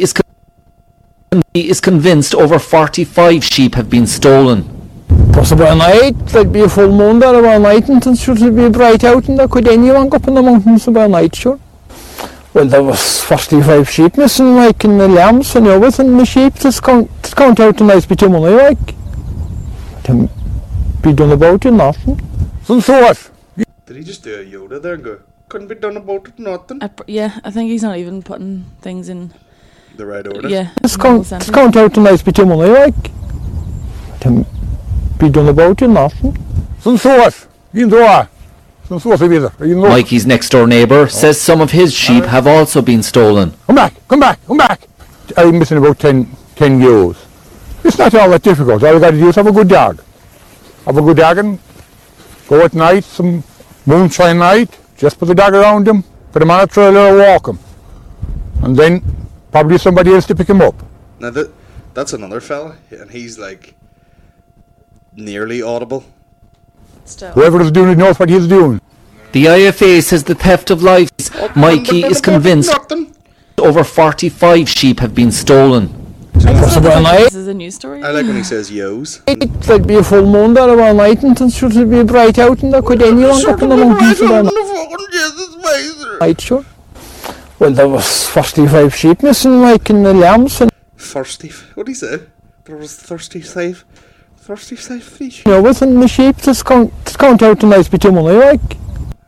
is convinced over 45 sheep have been stolen. Possible night, there'd be a full moon there about night and it should be bright out and there could anyone go up in the mountains about night, sure. Well, there was 45 sheep missing, like, in the lambs and everything, the sheep, to count out the nice bit of money, like. To be done about it, nothing. So what? Did he just do a Yoda there and go, couldn't be done about it, nothing? Yeah, I think he's not even putting things in The right order? Yeah. To count out the nice bit of money, like. To be done about it, nothing. So what? You know what? Mikey's next door neighbour says some of his sheep have also been stolen. Come back. I'm missing about 10 ewes. It's not all that difficult. All you got to do is have a good dog. Have a good dog and go at night, some moonshine night, just put the dog around him, put him on a trailer and walk him. And then probably somebody else to pick him up. Now that's another fella, and he's like nearly audible. Still. Whoever is doing it knows what he's doing. The IFA says the theft of lives. Mikey is convinced over 45 sheep have been stolen. This is a news story. I like when he says yo's. There'd be a full moon there about night and it should be bright out and there could anyone go up in the mountains about night, sure. Well, there was 45 sheep missing, like, in the lambs and Thirsty. What did he say? There was thirsty fish. you know, within the sheep, to count out the nice bit of money, like.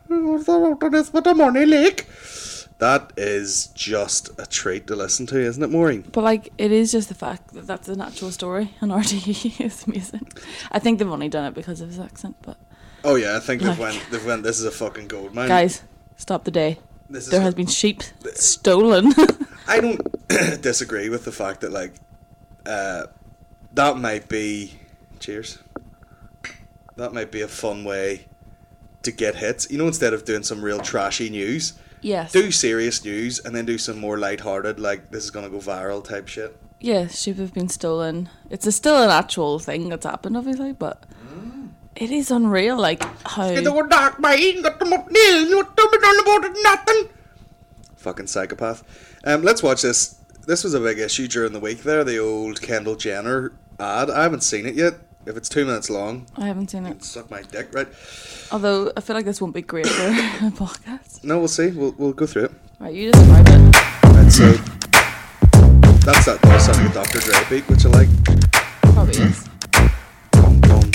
That is just a treat to listen to, isn't it, Maureen? But like, it is just the fact that that's an actual story on RTE is amazing. I think they've only done it because of his accent, but Oh yeah, I think Like- they've went. This is a fucking gold mine. guys, stop the day. This is There has been sheep stolen. I don't disagree with the fact that like that might be cheers. That might be a fun way to get hits. You know, instead of doing some real trashy news, Yes. do serious news and then do some more lighthearted, like this is gonna go viral type shit. Yeah, sheep have been stolen. It's still an actual thing that's happened, obviously, but it is unreal, like how. Fucking psychopath. Let's watch this. This was a big issue during the week there, the old Kendall Jenner ad. I haven't seen it yet. If it's 2 minutes long, I haven't seen it. suck my dick, right? Although I feel like this won't be great for a podcast. No, we'll see. We'll go through it. Right, you describe it. Right, so That's that does sound like a Dr. Dre beat, which I like. Probably is. Boom, boom.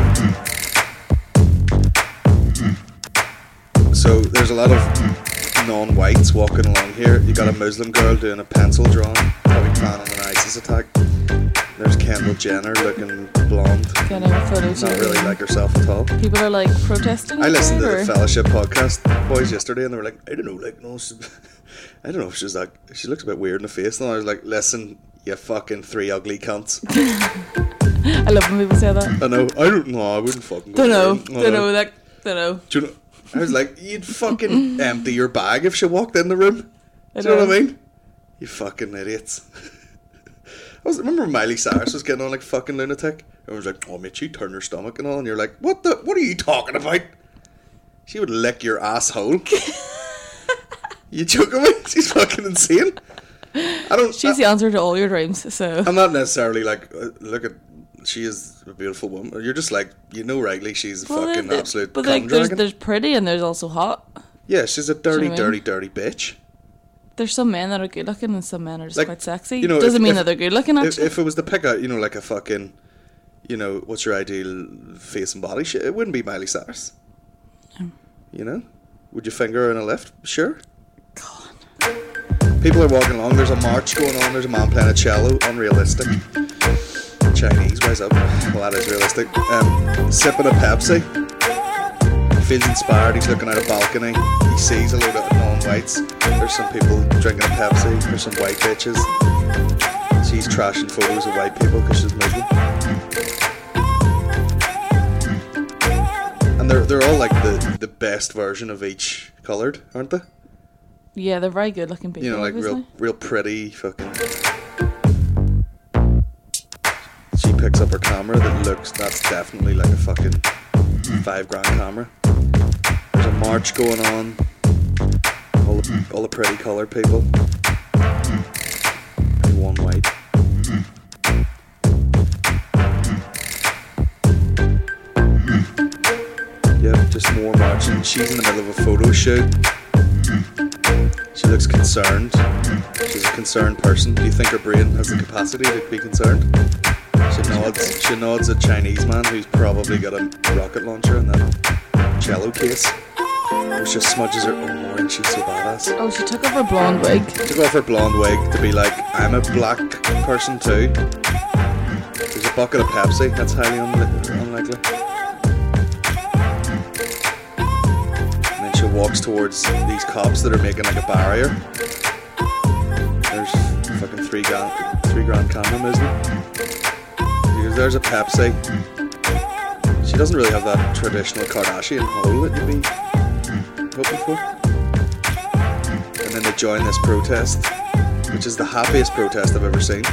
So there's a lot of non-whites walking along here. You got a Muslim girl doing a pencil drawing, probably planning an ISIS attack. There's Kendall Jenner looking blonde. Getting a photo Not shoot. really like herself at all. People are like protesting. I listened to or? the Fellowship podcast boys yesterday, and they were like, I don't know, like, no, I don't know if she's like, she looks a bit weird in the face. And I was like, listen, you fucking three ugly cunts. I love when people say that. I know, I don't know, I wouldn't fucking go Don't know. there. Don't know. That. Don't know. Do you know? I was like, you'd fucking empty your bag if she walked in the room. Do you know what I mean? You fucking idiots. Remember Miley Cyrus was getting on like fucking lunatic? Everyone was like, oh mate, she turned her stomach and all, and you're like, what are you talking about? She would lick your asshole. You joking me? She's fucking insane. She's the answer to all your dreams, so. I'm not necessarily like, she is a beautiful woman. You're just like, you know rightly she's a fucking absolute But cum like, dragon. there's pretty and there's also hot. Yeah, she's a dirty, Do you know what I dirty, mean? dirty bitch. There's some men that are good looking and some men are just Like, quite sexy. you know, Doesn't if- mean if- that they're good looking, actually. If it was to pick out, you know, like a fucking, you know, what's your ideal face and body shit, it wouldn't be Miley Cyrus. You know? Would you finger her in a lift? Sure. God. People are walking along, there's a march going on, there's a man playing a cello, unrealistic. Chinese, where's up? Well, that is realistic. Sipping a Pepsi. He feels inspired, he's looking out a balcony, he sees a load of non-whites. There's some people drinking a Pepsi, there's some white bitches. She's trashing photos of white people because she's Muslim. And they're all like the best version of each coloured, aren't they? Yeah, they're very good looking people. You know, like obviously. real pretty fucking. She picks up her camera that's definitely like a fucking $5,000 camera. There's a march going on. All the pretty coloured people. And one white. Yeah, just more marching. She's in the middle of a photo shoot. She looks concerned. She's a concerned person. Do you think her brain has the capacity to be concerned? She nods at Chinese man who's probably got a rocket launcher in that cello case. Which just smudges her. Oh, Maureen, she's so badass. Oh, she took off her blonde wig. Took off her blonde wig to be like, I'm a black person too. There's a bucket of Pepsi. That's highly unlikely. She walks towards these cops that are making like a barrier. There's fucking $3,000 camera Muslim. There's a Pepsi. She doesn't really have that traditional Kardashian hole that you'd be hoping for. And then they join this protest, which is the happiest protest I've ever seen.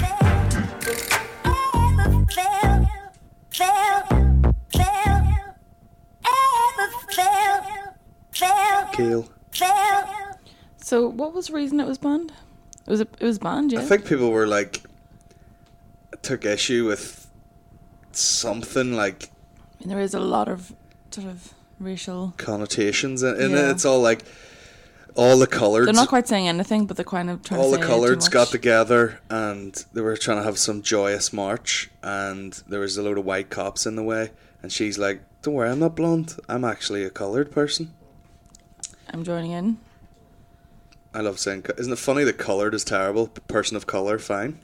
Kale. So, what was the reason it was banned? It was banned, yeah. I think people were like, took issue with something like. I mean, there is a lot of sort of racial connotations, and Yeah. it's all like all the coloureds. They're not quite saying anything, but they're kind of trying all to the say coloureds too got much. together, and they were trying to have some joyous march, and there was a load of white cops in the way, and she's like, "Don't worry, I'm not blonde. I'm actually a coloured person." I'm joining in. I love saying, isn't it funny that coloured is terrible? Person of colour, fine.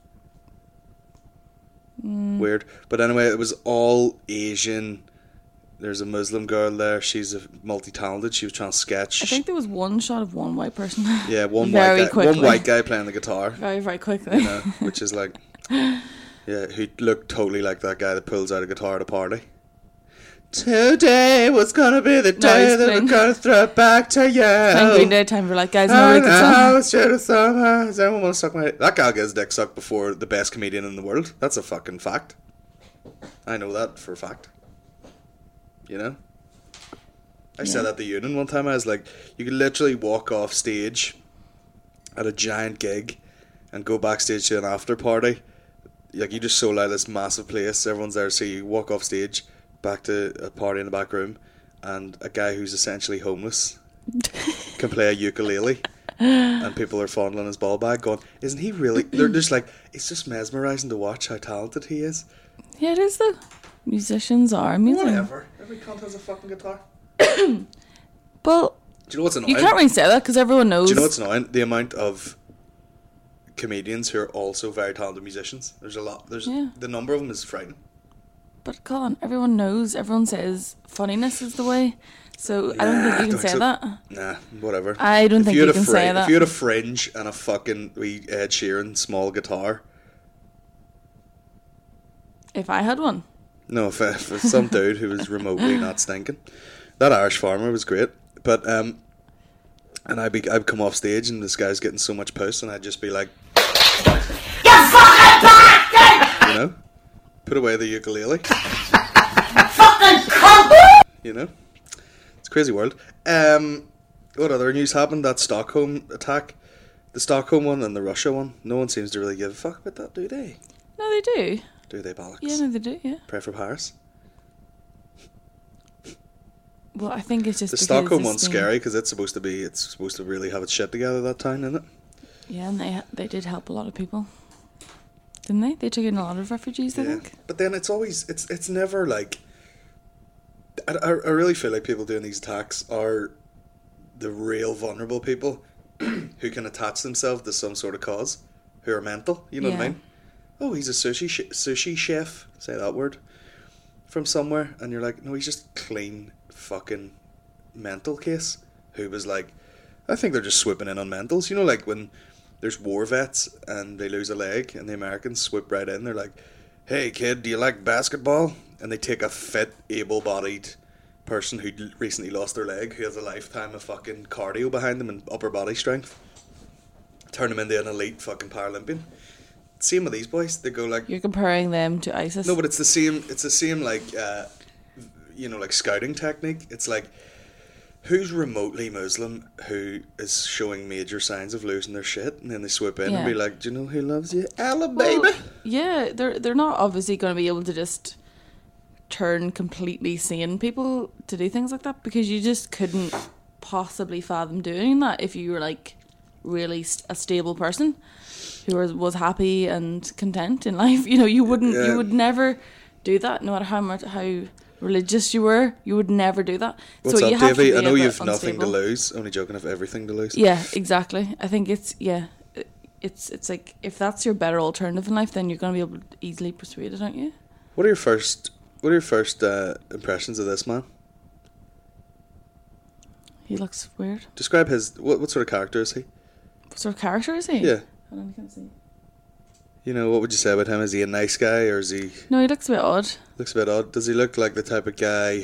Weird. But anyway, it was all Asian. There's a Muslim girl there. She's a multi-talented. She was trying to sketch. I think there was one shot of one white person. Yeah, one Very white guy. quickly. One white guy playing the guitar. Very, very quickly. You know, which is like, yeah, who looked totally like that guy that pulls out a guitar at a party. Today was gonna be the day that we're gonna throw it back to you. Playing Green Day time for like, guys, no really good song. Does anyone want to suck my dick? That guy gets his dick sucked before the best comedian in the world. That's a fucking fact. I know that for a fact. You know? I said at the Union one time, I was like, you could literally walk off stage at a giant gig and go backstage to an after party. Like, you just sold out this massive place, everyone's there to see you, walk off stage, back to a party in the back room, and a guy who's essentially homeless can play a ukulele and people are fondling his ball bag going, isn't he really... They're just like, it's just mesmerising to watch how talented he is. Yeah, it is though. Musicians are amazing. Whatever. Every cunt has a fucking guitar. Well, do you know what's annoying? You can't really say that because everyone knows. Do you know what's annoying? The amount of comedians who are also very talented musicians. There's a lot. The number of them is frightening. But Colin, everyone knows. Everyone says funniness is the way. So I don't think you can say that. Nah, whatever. I don't think you can say that. If you had a fringe and a fucking wee Ed Sheeran small guitar. If I had one. No, if some dude who was remotely not stinking. That Irish farmer was great. But, and I'd come off stage and this guy's getting so much puss and I'd just be like, You fucking bastard! You know? Put away the ukulele. Fucking cunt! You know? It's a crazy world. What other news happened? That Stockholm attack. The Stockholm one and the Russia one. No one seems to really give a fuck about that, do they? No, they do. Do they, bollocks? Yeah, no, they do, yeah. Pray for Paris. Well, I think it's just the Stockholm one's scary because it's supposed to really have its shit together that town, isn't it? Yeah, and they did help a lot of people, didn't they? They took in a lot of refugees, I think. But then it's never like. I really feel like people doing these attacks are the real vulnerable people who can attach themselves to some sort of cause, who are mental. You know what I mean? Oh, he's a sushi chef. Say that word. From somewhere, and you're like, no, he's just clean fucking mental case who was like, I think they're just swooping in on mentals. You know, like when there's war vets and they lose a leg and the Americans swoop right in, they're like, hey kid, do you like basketball? And they take a fit, able-bodied person who recently lost their leg, who has a lifetime of fucking cardio behind them and upper body strength, turn them into an elite fucking Paralympian. Same with these boys. They go like, you're comparing them to ISIS. No, but it's the same like like scouting technique. It's like, who's remotely Muslim who is showing major signs of losing their shit, and then they swoop in and be like, do you know who loves you? Ella, baby. Yeah, they're not obviously going to be able to just turn completely sane people to do things like that, because you just couldn't possibly fathom doing that if you were like really a stable person who was happy and content in life. You know, you would never do that, no matter how religious you were. You would never do that. What's so up, you have Davey? to be I know you've unstable. nothing to lose. Only joking, I've everything to lose. Yeah, exactly. I think it's like, if that's your better alternative in life, then you're going to be able to easily persuade it, aren't you? What are your first impressions of this man? He looks weird. Describe his what sort of character is he? What sort of character is he? Yeah. Hold on, I can't see. You know, what would you say about him? Is he a nice guy, or is he... No, he looks a bit odd. Looks a bit odd. Does he look like the type of guy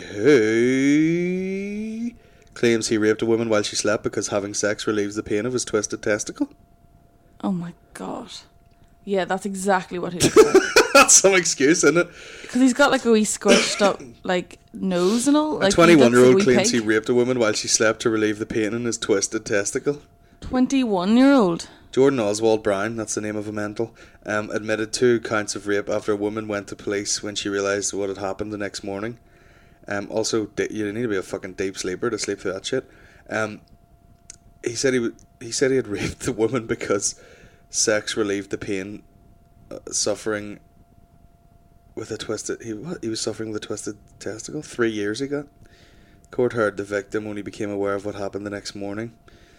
who claims he raped a woman while she slept because having sex relieves the pain of his twisted testicle? Oh my god. Yeah, that's exactly what he looks like. That's some excuse, isn't it? Because he's got like a wee squished up like nose and all. Like, a 21-year-old claims he raped a woman while she slept to relieve the pain in his twisted testicle. 21-year-old? Jordan Oswald Brown, that's the name of a mental, admitted 2 counts of rape after a woman went to police when she realised what had happened the next morning. Also, you need to be a fucking deep sleeper to sleep through that shit. He said he had raped the woman because sex relieved the pain, suffering with a twisted... He was suffering with a twisted testicle 3 years ago. Court heard the victim only became aware of what happened the next morning.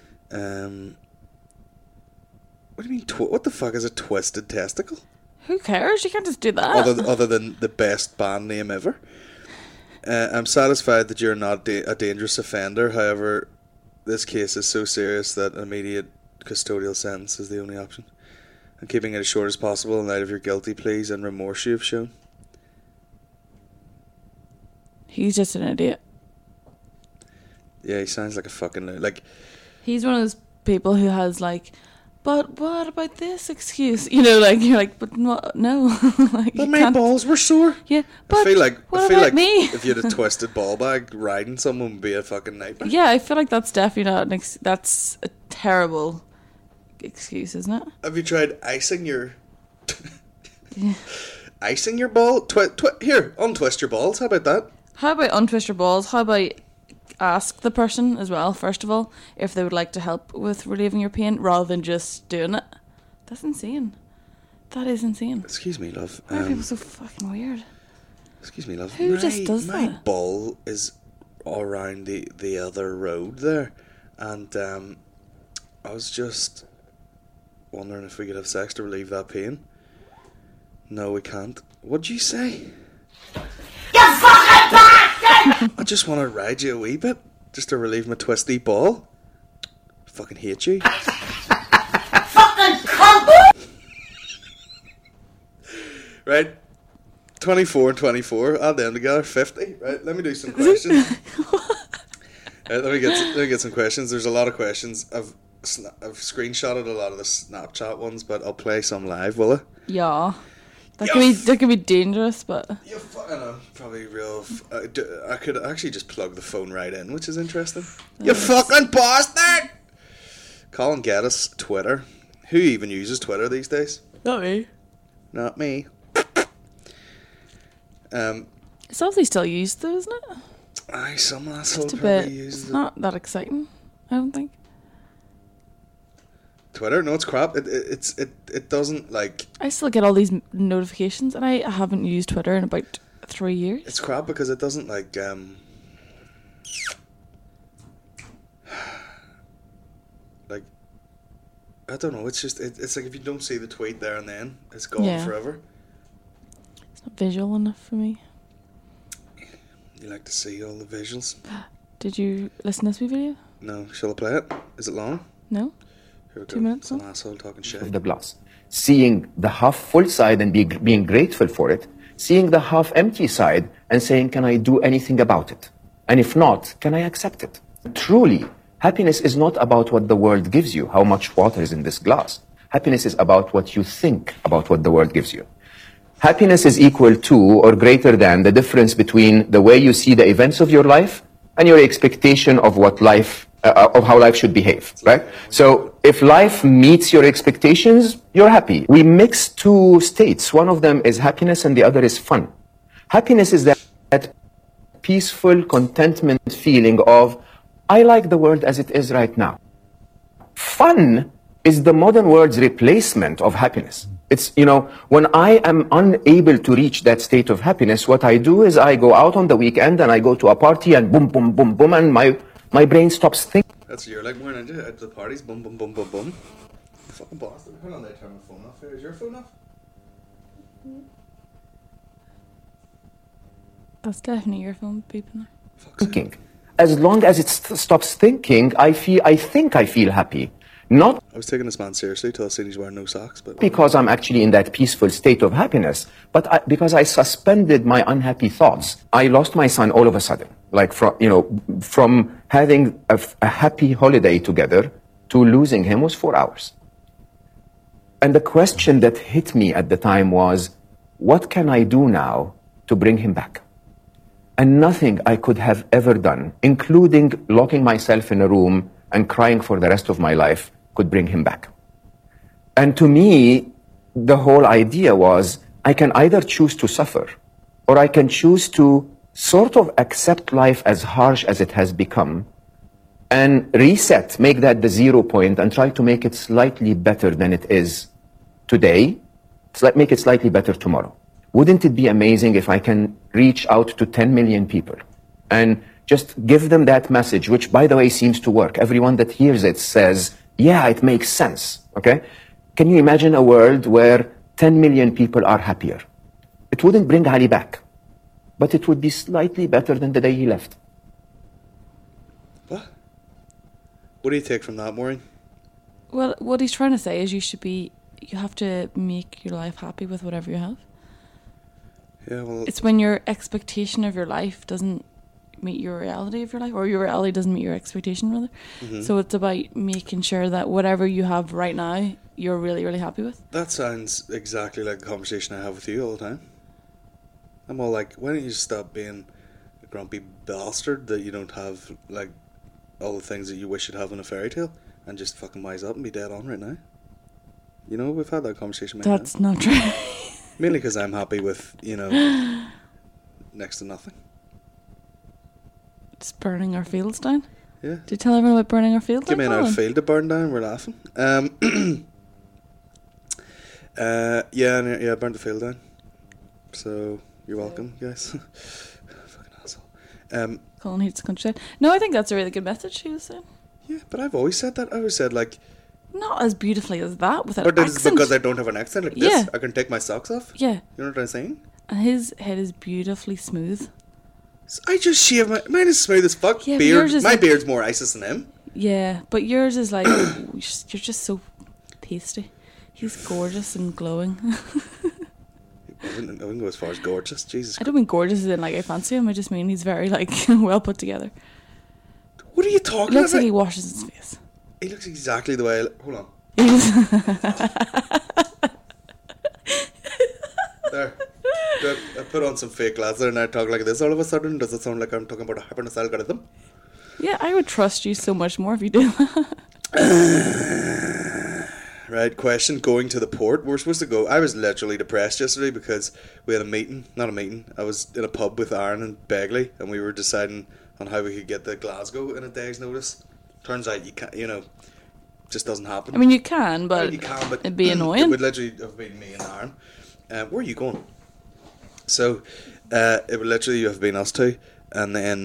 What do you mean? What the fuck is a twisted testicle? Who cares? You can't just do that. Other than the best band name ever. I'm satisfied that you're not a dangerous offender. However, this case is so serious that an immediate custodial sentence is the only option. I'm keeping it as short as possible in light of your guilty pleas and remorse you have shown. He's just an idiot. Yeah, he sounds like a fucking... Like, he's one of those people who has like, but what about this excuse? You know, like, you're like, but no. Like, but my balls were sore. Yeah, but I feel like me? If you had a twisted ball bag, riding someone would be a fucking nightmare. Yeah, I feel like that's definitely not that's a terrible excuse, isn't it? Have you tried icing your... icing your ball? Here, untwist your balls. How about that? How about untwist your balls? How about ask the person as well, first of all, if they would like to help with relieving your pain rather than just doing it. That's insane. That is insane. Excuse me, love. Why are people so fucking weird? Excuse me, love. Who just does my that? ball is around the other road there, and I was just wondering if we could have sex to relieve that pain. No, we can't. What'd you say? You fucking bastard! I just want to ride you a wee bit, just to relieve my twisty ball. Fucking hate you. Fucking cunt! Right, 24 and 24. Add them together, 50. Right, let me do some questions. Right, let me get some questions. There's a lot of questions. I've screenshotted a lot of the Snapchat ones, but I'll play some live, will I? Yeah. That could be dangerous, but... Yeah, I know, probably real... I could actually just plug the phone right in, which is interesting. You fucking bastard! Colin Geddes, Twitter. Who even uses Twitter these days? Not me. Not me. It's obviously still used though, isn't it? Aye, some asshole Just a probably bit. uses It's it. not that exciting, I don't think. Twitter? No, it's crap. It doesn't, like... I still get all these notifications, and I haven't used Twitter in about 3 years. It's crap because it doesn't, like, like, I don't know, it's just, it's like if you don't see the tweet there and then, it's gone forever. It's not visual enough for me. You like to see all the visuals. Did you listen to this wee video? No, shall I play it? Is it long? No. Here we 2 go. minutes Some long? asshole talking shit. Of the glass. Seeing the half full side and being grateful for it, seeing the half empty side and saying, can I do anything about it? And if not, can I accept it? Truly, happiness is not about what the world gives you, how much water is in this glass. Happiness is about what you think about what the world gives you. Happiness is equal to or greater than the difference between the way you see the events of your life and your expectation of what life, of how life should behave, right? So if life meets your expectations, you're happy. We mix two states. One of them is happiness and the other is fun. Happiness is that peaceful contentment feeling of, I like the world as it is right now. Fun is the modern world's replacement of happiness. It's, when I am unable to reach that state of happiness, what I do is I go out on the weekend and I go to a party and boom, boom, boom, boom, and my brain stops thinking. That's you're like more into at the parties, boom, boom, boom, boom, boom. Fucking bastard. Hold on there, turn my phone off here. Is your phone off? That's definitely your phone beeping. Thinking. As long as it stops thinking, I think I feel happy. Not I was taking this man seriously till I seen he's wearing no socks, but because I'm actually in that peaceful state of happiness, but because I suspended my unhappy thoughts. I lost my son all of a sudden, like from having a happy holiday together to losing him was 4 hours. And the question that hit me at the time was, what can I do now to bring him back? And nothing I could have ever done, including locking myself in a room and crying for the rest of my life, could bring him back. And to me, the whole idea was, I can either choose to suffer, or I can choose to sort of accept life as harsh as it has become, and reset, make that the 0 point, and try to make it slightly better than it is today, make it slightly better tomorrow. Wouldn't it be amazing if I can reach out to 10 million people and just give them that message, which, by the way, seems to work. Everyone that hears it says, yeah, it makes sense, okay? Can you imagine a world where 10 million people are happier? It wouldn't bring Ali back, but it would be slightly better than the day he left. what? What do you take from that, Maureen? Well, what he's trying to say is you have to make your life happy with whatever you have. Yeah, well, It's when your expectation of your life doesn't meet your reality of your life, or your reality doesn't meet your expectation, rather. Mm-hmm. So it's about making sure that whatever you have right now, you're really, really happy with. that sounds exactly like the conversation I have with you all the time. I'm all like, why don't you stop being a grumpy bastard that you don't have, like, all the things that you wish you'd have in a fairy tale, and just fucking wise up and be dead on right now? We've had that conversation many That's times. not true. Mainly because I'm happy with, next to nothing. Just burning our fields down. Yeah. Did you tell everyone about burning our fields Give me down? an Colin? field to burn down. We're laughing. Yeah, burn the field down. So you're welcome, guys. Fucking asshole. Colin hates the countryside. No, I think that's a really good message she was saying. Yeah, but I've always said that. I always said like. Not as beautifully as that without But an it's accent. because I don't have an accent like Yeah. this. I can take my socks off. Yeah. You know what I'm saying? And his head is beautifully smooth. I just shave mine is smooth as fuck. Yeah, but Beard, yours is my like- beard's more ISIS than him. Yeah, but yours is like you're just so pasty. He's gorgeous and glowing. I wouldn't go as far as gorgeous. Jesus. I don't mean gorgeous as in like I fancy him. I just mean he's very like well put together. What are you talking It looks about? like he washes his face. He looks exactly the way. Hold on. There. I put on some fake glasses and I talk like this all of a sudden. Does it sound like I'm talking about a happiness algorithm? Yeah, I would trust you so much more if you did. Right, question. Going to the port. We're supposed to go. I was literally depressed yesterday because we had a meeting. Not a meeting. I was in a pub with Aaron and Begley and we were deciding on how we could get to Glasgow in a day's notice. Turns out you can't, just doesn't happen. I mean, you can, but, You can, but it'd be annoying. It would literally have been me and Aaron. Where are you going? So, it would literally have been us two, and then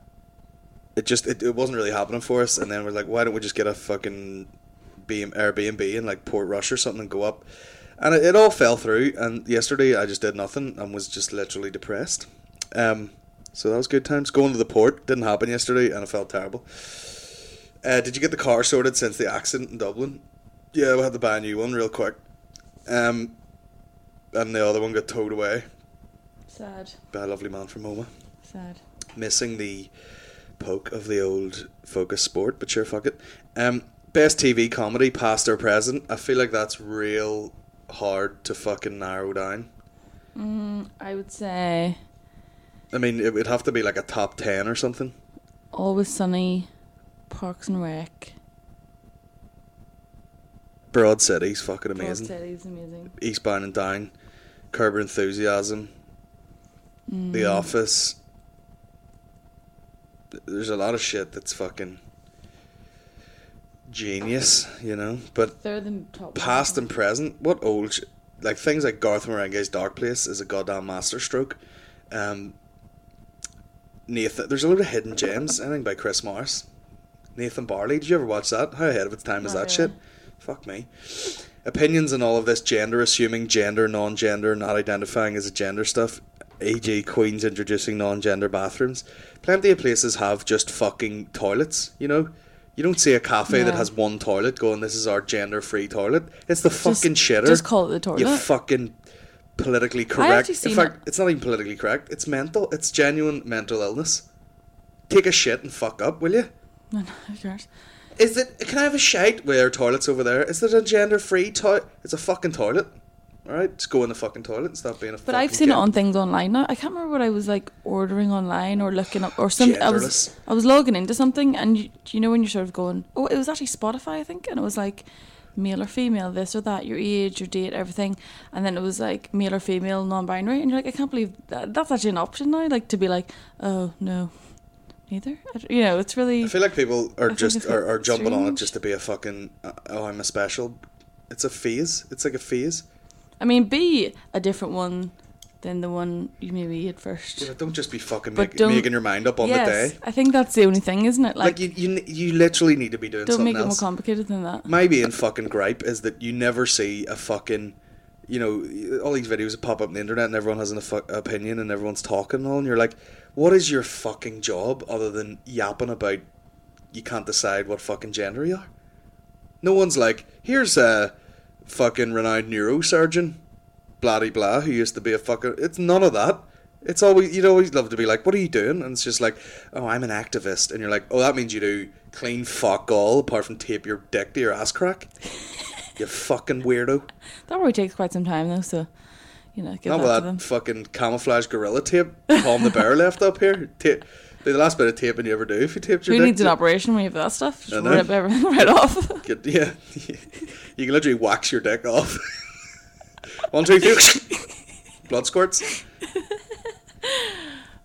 it wasn't really happening for us. And then we're like, why don't we just get a fucking Airbnb in like Port Rush or something and go up? And it all fell through. And yesterday I just did nothing and was just literally depressed. So that was good times. Going to the port didn't happen yesterday, and it felt terrible. Did you get the car sorted since the accident in Dublin? Yeah, we had to buy a new one real quick. And the other one got towed away Sad. by a lovely man from MoMA. Sad. Missing the poke of the old Focus Sport, but sure, fuck it. Best TV comedy, past or present. I feel like that's real hard to fucking narrow down. I would say I mean, it would have to be like a top 10 or something. Always Sunny, Parks and Rec. Broad City's fucking amazing. Broad City's amazing. Eastbound and Down, Curb Your Enthusiasm, The Office. There's a lot of shit that's fucking genius, but They're the top past one. and present, what old like things like Garth Marenghi's Dark Place is a goddamn masterstroke. Nathan, there's a load of hidden gems. Anything by Chris Morris. Nathan Barley, did you ever watch that? How ahead of its time is Not that really. shit? Fuck me. Opinions on all of this gender assuming, gender, non-gender, not identifying as a gender stuff, e.g. Queens introducing non-gender bathrooms. Plenty of places have just fucking toilets, You don't see a cafe that Yeah. has one toilet going, this is our gender-free toilet. It's the fucking shitter. Just call it the toilet. You fucking politically correct. actually In seen fact, it's not even politically correct. It's mental. It's genuine mental illness. Take a shit and fuck up, will you? No, who cares? Can I have a shite where our toilet's over there? Is it a gender-free toilet? It's a fucking toilet. Alright, just go in the fucking toilet and stop being a fucking But I've seen it git. on things online now. I can't remember what I was like ordering online or looking up or something. I Genderless. was logging into something, and you know when you're sort of going, oh, it was actually Spotify, I think, and it was like male or female, this or that, your age, your date, everything, and then it was like male or female, non-binary, and you're like, I can't believe that's actually an option now, like to be like, oh no, neither. It's really. I feel like people are think just it's are jumping on it strange. just to be a fucking I'm a special. It's a phase. It's like a phase. I mean, be a different one than the one you maybe had first. Yeah, don't just be fucking But don't- making your mind up on yes, the day. I think that's the only thing, isn't it? Like you literally need to be doing don't something make it more else. complicated than that. My main fucking gripe is that you never see a fucking, all these videos that pop up on the internet and everyone has an opinion and everyone's talking and all, and you're like, what is your fucking job other than yapping about you can't decide what fucking gender you are? No one's like, here's a fucking renowned neurosurgeon, blah de blah, who used to be a fucking. It's none of that. It's always, you'd always love to be like, what are you doing? And it's just like, oh, I'm an activist. And you're like, oh, that means you do clean fuck all apart from tape your dick to your ass crack. You fucking weirdo. That probably takes quite some time though, so give Not that with to that them. fucking camouflage gorilla tape Palm the Bear left up here. The last bit of taping you ever do if you taped your Who dick. needs an operation when you have that stuff? I Just know. rip everything right off. Yeah. You can literally wax your dick off. 1, 2, 3. Blood squirts.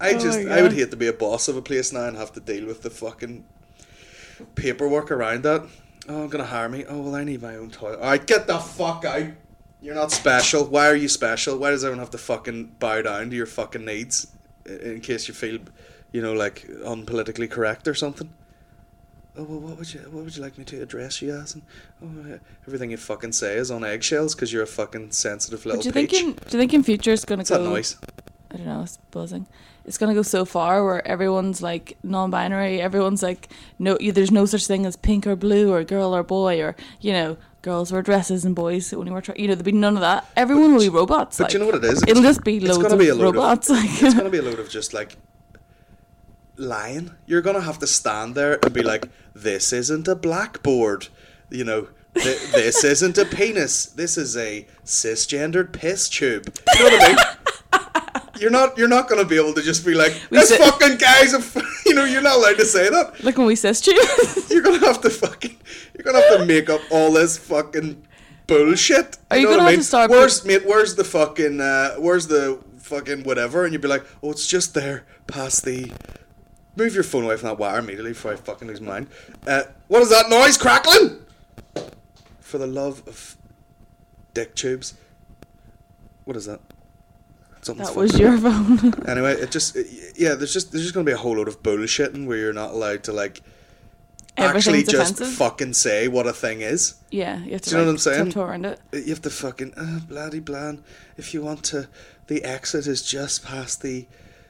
I would hate to be a boss of a place now and have to deal with the fucking paperwork around that. Oh, I'm gonna hire me. Oh, well, I need my own toilet. Alright, get the fuck out. You're not special. Why are you special? Why does everyone have to fucking bow down to your fucking needs in case you feel, like unpolitically correct or something? Oh, well, what would you like me to address you as? And, everything you fucking say is on eggshells because you're a fucking sensitive little peach. Do you think in future it's gonna go? What's that noise? I don't know. It's buzzing. It's gonna go so far where everyone's like non-binary. Everyone's like, no, there's no such thing as pink or blue or girl or boy or girls wear dresses and boys only wear there'll be none of that. Everyone will be robots. But you know what it is? It'll just be loads of robots. It's gonna be a load of just like lying. You're gonna have to stand there and be like, this isn't a blackboard, this isn't a penis, this is a cisgendered piss tube. You know what I mean? You're not going to be able to just be like, this fucking guy's you're not allowed to say that. Like when we cis tube. You're going to have to make up all this fucking bullshit. Are you going to have to start? Where's the fucking whatever? And you'd be like, oh, it's just there past the... Move your phone away from that wire immediately before I fucking lose my mind. What is that noise crackling? For the love of dick tubes. What is that? That was your phone. Anyway, there's just going to be a whole load of bullshitting where you're not allowed to actually just fucking say what a thing is. Yeah, you have to. Do you know what I'm saying? Tiptoe around it. You have to fucking bloody bland. If you want to, the exit is just past the,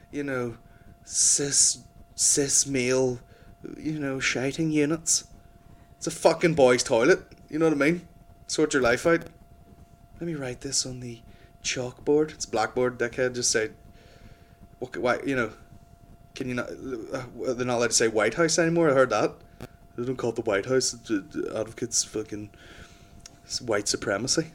cis male, shouting units. It's a fucking boys' toilet. You know what I mean? Sort your life out. Let me write this on the chalkboard. It's blackboard, dickhead. Just say, why? Can you not? They're not allowed to say White House anymore. I heard that. They don't call it the White House. It advocates fucking white supremacy.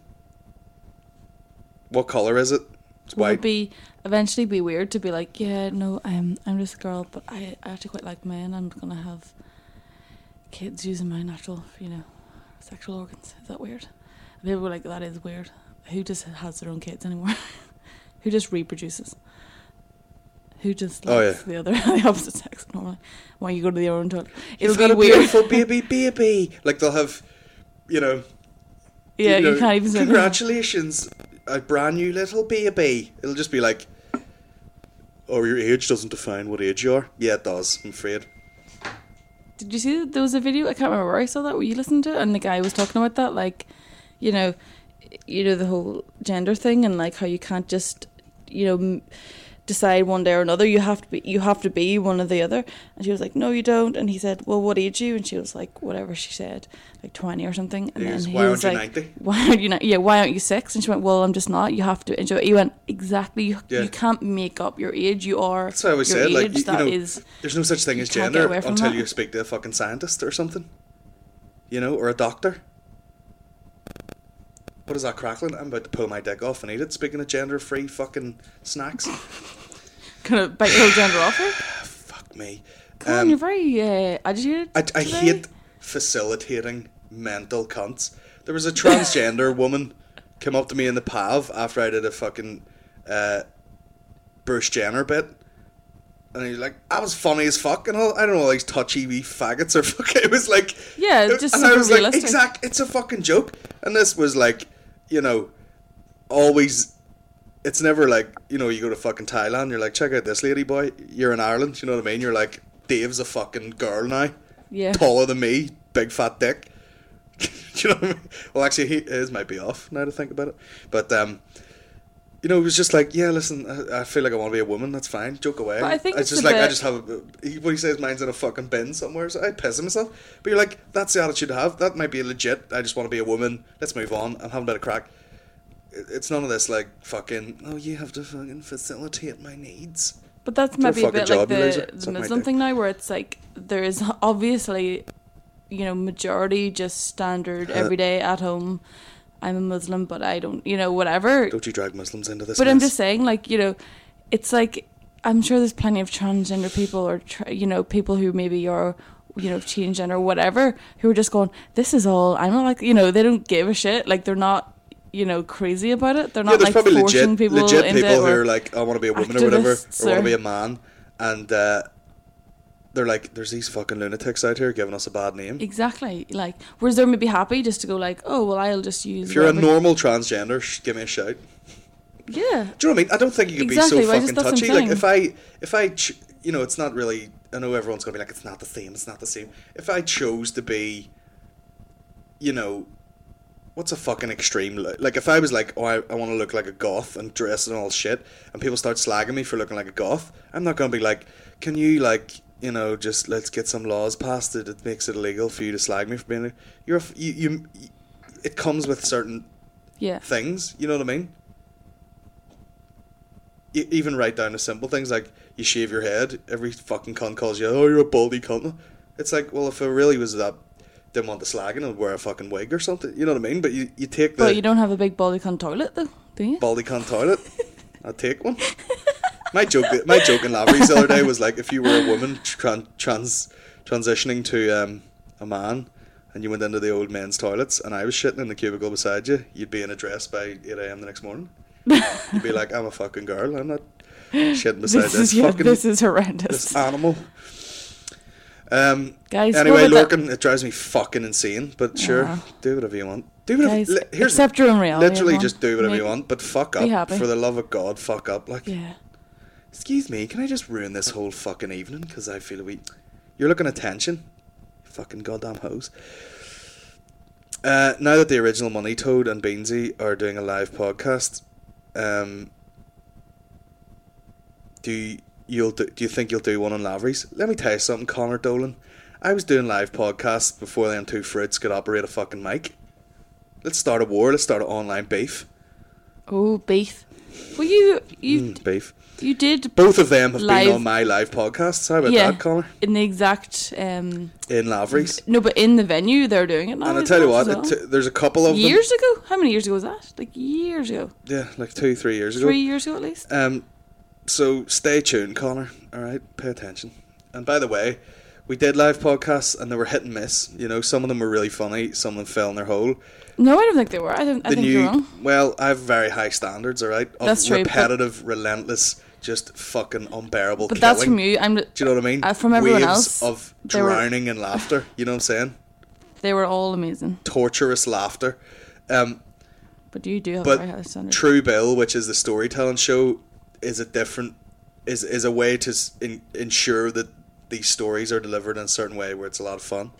What color is it? It's white. It eventually be weird to be like, yeah, no, I'm just a girl, but I actually quite like men. I'm gonna have kids using my natural, sexual organs. Is that weird? And people were like, that is weird. Who just has their own kids anymore? Who just reproduces? Who just likes the opposite sex normally? When you go to the other toilet, it'll be weird. Beautiful baby. Like they'll have, Yeah, you can't even say congratulations, a brand new little baby. It'll just be like, oh, your age doesn't define what age you are. Yeah, it does. I'm afraid. Did you see that there was a video? I can't remember where I saw that. Were you listening to it? And the guy was talking about that, like, the whole gender thing and like how you can't just, decide one day or another. You have to be one or the other. And she was like, no, you don't. And he said, well, what age are you? And she was like, whatever she said, like 20 or something. And then he was like, 90? why aren't you 90? Yeah, why aren't you 6? And she went, well, I'm just not. You have to enjoy it. He went, exactly. You can't make up your age. You are. That's what I always said. Like, there's no such thing as gender until you speak to a fucking scientist or something. Or a doctor. What is that crackling? I'm about to pull my dick off and eat it. Speaking of gender-free fucking snacks. Gonna bite your whole gender off her? Fuck me. Come on, you're very agitated. I hate facilitating mental cunts. There was a transgender woman come up to me in the PAV after I did a fucking Bruce Jenner bit. And he was like, I was funny as fuck, and all, I don't know, all these touchy wee faggots or fucking. It was like, yeah, just and I was realistic. Like, it's a fucking joke. And this was like, always, it's never like, you go to fucking Thailand, you're like, check out this lady boy, you're in Ireland, you know what I mean? You're like, Dave's a fucking girl now, taller than me, big fat dick. You know what I mean? Well, actually, his might be off now to think about it, but it was just like, yeah, listen, I feel like I want to be a woman, that's fine, joke away. But I think it's just like, I just have, what he says, mine's in a fucking bin somewhere, so I piss myself. But you're like, that's the attitude to have, that might be legit, I just want to be a woman, let's move on, I'm having a bit of crack. It's none of this, like, fucking, oh, you have to fucking facilitate my needs. But that's maybe a bit like the Muslim thing now, where it's like, there is obviously, majority just standard, everyday, at home, I'm a Muslim, but I don't, whatever. Don't you drag Muslims into this? But mess. I'm just saying, like, it's like, I'm sure there's plenty of transgender people or, people who maybe are, changed gender or whatever, who are just going, this is all, I'm not like, they don't give a shit. Like, they're not, you know, crazy about it. They're Yeah, not there's like probably forcing people legit into people it, who or are like, I want to be a woman or whatever, or activists, want to or- be a man, and they're like, there's these fucking lunatics out here giving us a bad name. Exactly. Like, whereas they're maybe happy just to go like, oh well, I'll just use. If you're a whatever- normal transgender, give me a shout. Yeah. Do you know what I mean? I don't think you could Exactly, be so well, fucking that's what I'm touchy. Like saying. if I, you know, it's not really. I know everyone's gonna be like, it's not the same. It's not the same. If I chose to be, you know, what's a fucking extreme? Like if I was like, oh, I want to look like a goth and dress and all shit, and people start slagging me for looking like a goth, I'm not gonna be like, can you like, you know, just let's get some laws passed that makes it illegal for you to slag me for being. You. It comes with certain things. You know what I mean? Even right down to simple things like you shave your head. Every fucking cunt calls you, oh, you're a baldy cunt. It's like, well, if I really was that, didn't want the slagging, I'd wear a fucking wig or something. You know what I mean? But you take the. But you don't have a big baldy cunt toilet though, do you? Baldy cunt toilet. I'd take one. My joke in Lavery's the other day was like, if you were a woman transitioning to a man, and you went into the old men's toilets, and I was shitting in the cubicle beside you, you'd be in a dress by 8 a.m. the next morning. You'd be like, I'm a fucking girl. I'm not shitting beside this fucking. This is horrendous. This animal. Guys, anyway, what about Lorcan, it drives me fucking insane. But sure, do whatever you want. Do whatever. Guys, accept your own reality. Literally, everyone. just do whatever you want. But fuck be up, happy. for the love of God, fuck up. Like, Yeah. excuse me, can I just ruin this whole fucking evening? Because I feel you're looking at tension. Fucking goddamn hoes. Now that the original Money Toad and Beansy are doing a live podcast, do you think you'll do one on Lavery's? Let me tell you something, Connor Dolan. I was doing live podcasts before them two fruits could operate a fucking mic. Let's start a war. Let's start an online beef. Oh, beef. Well, you beef. You did. Both of them have live, been on my live podcasts. How about that, Connor? In the exact. In Lavery's. No, but in the venue they're doing it now. And I tell you what, there's a couple of years ago. How many years ago was that? Like years ago. Yeah, like 2-3 years ago. 3 years ago at least. So stay tuned, Connor. All right, pay attention. And by the way, we did live podcasts and they were hit and miss. You know, some of them were really funny, some of them fell in their hole. No, I don't think they were. I think you're wrong. Well, I have very high standards, all right? Of that's true. Repetitive, relentless, just fucking unbearable but killing. That's from you. Do you know what I mean? From everyone Waves else. of drowning in laughter. You know what I'm saying? They were all amazing. Torturous laughter. But you do have very high standards. True Bill, which is the storytelling show, is a different... is a way to ensure that these stories are delivered in a certain way where it's a lot of fun.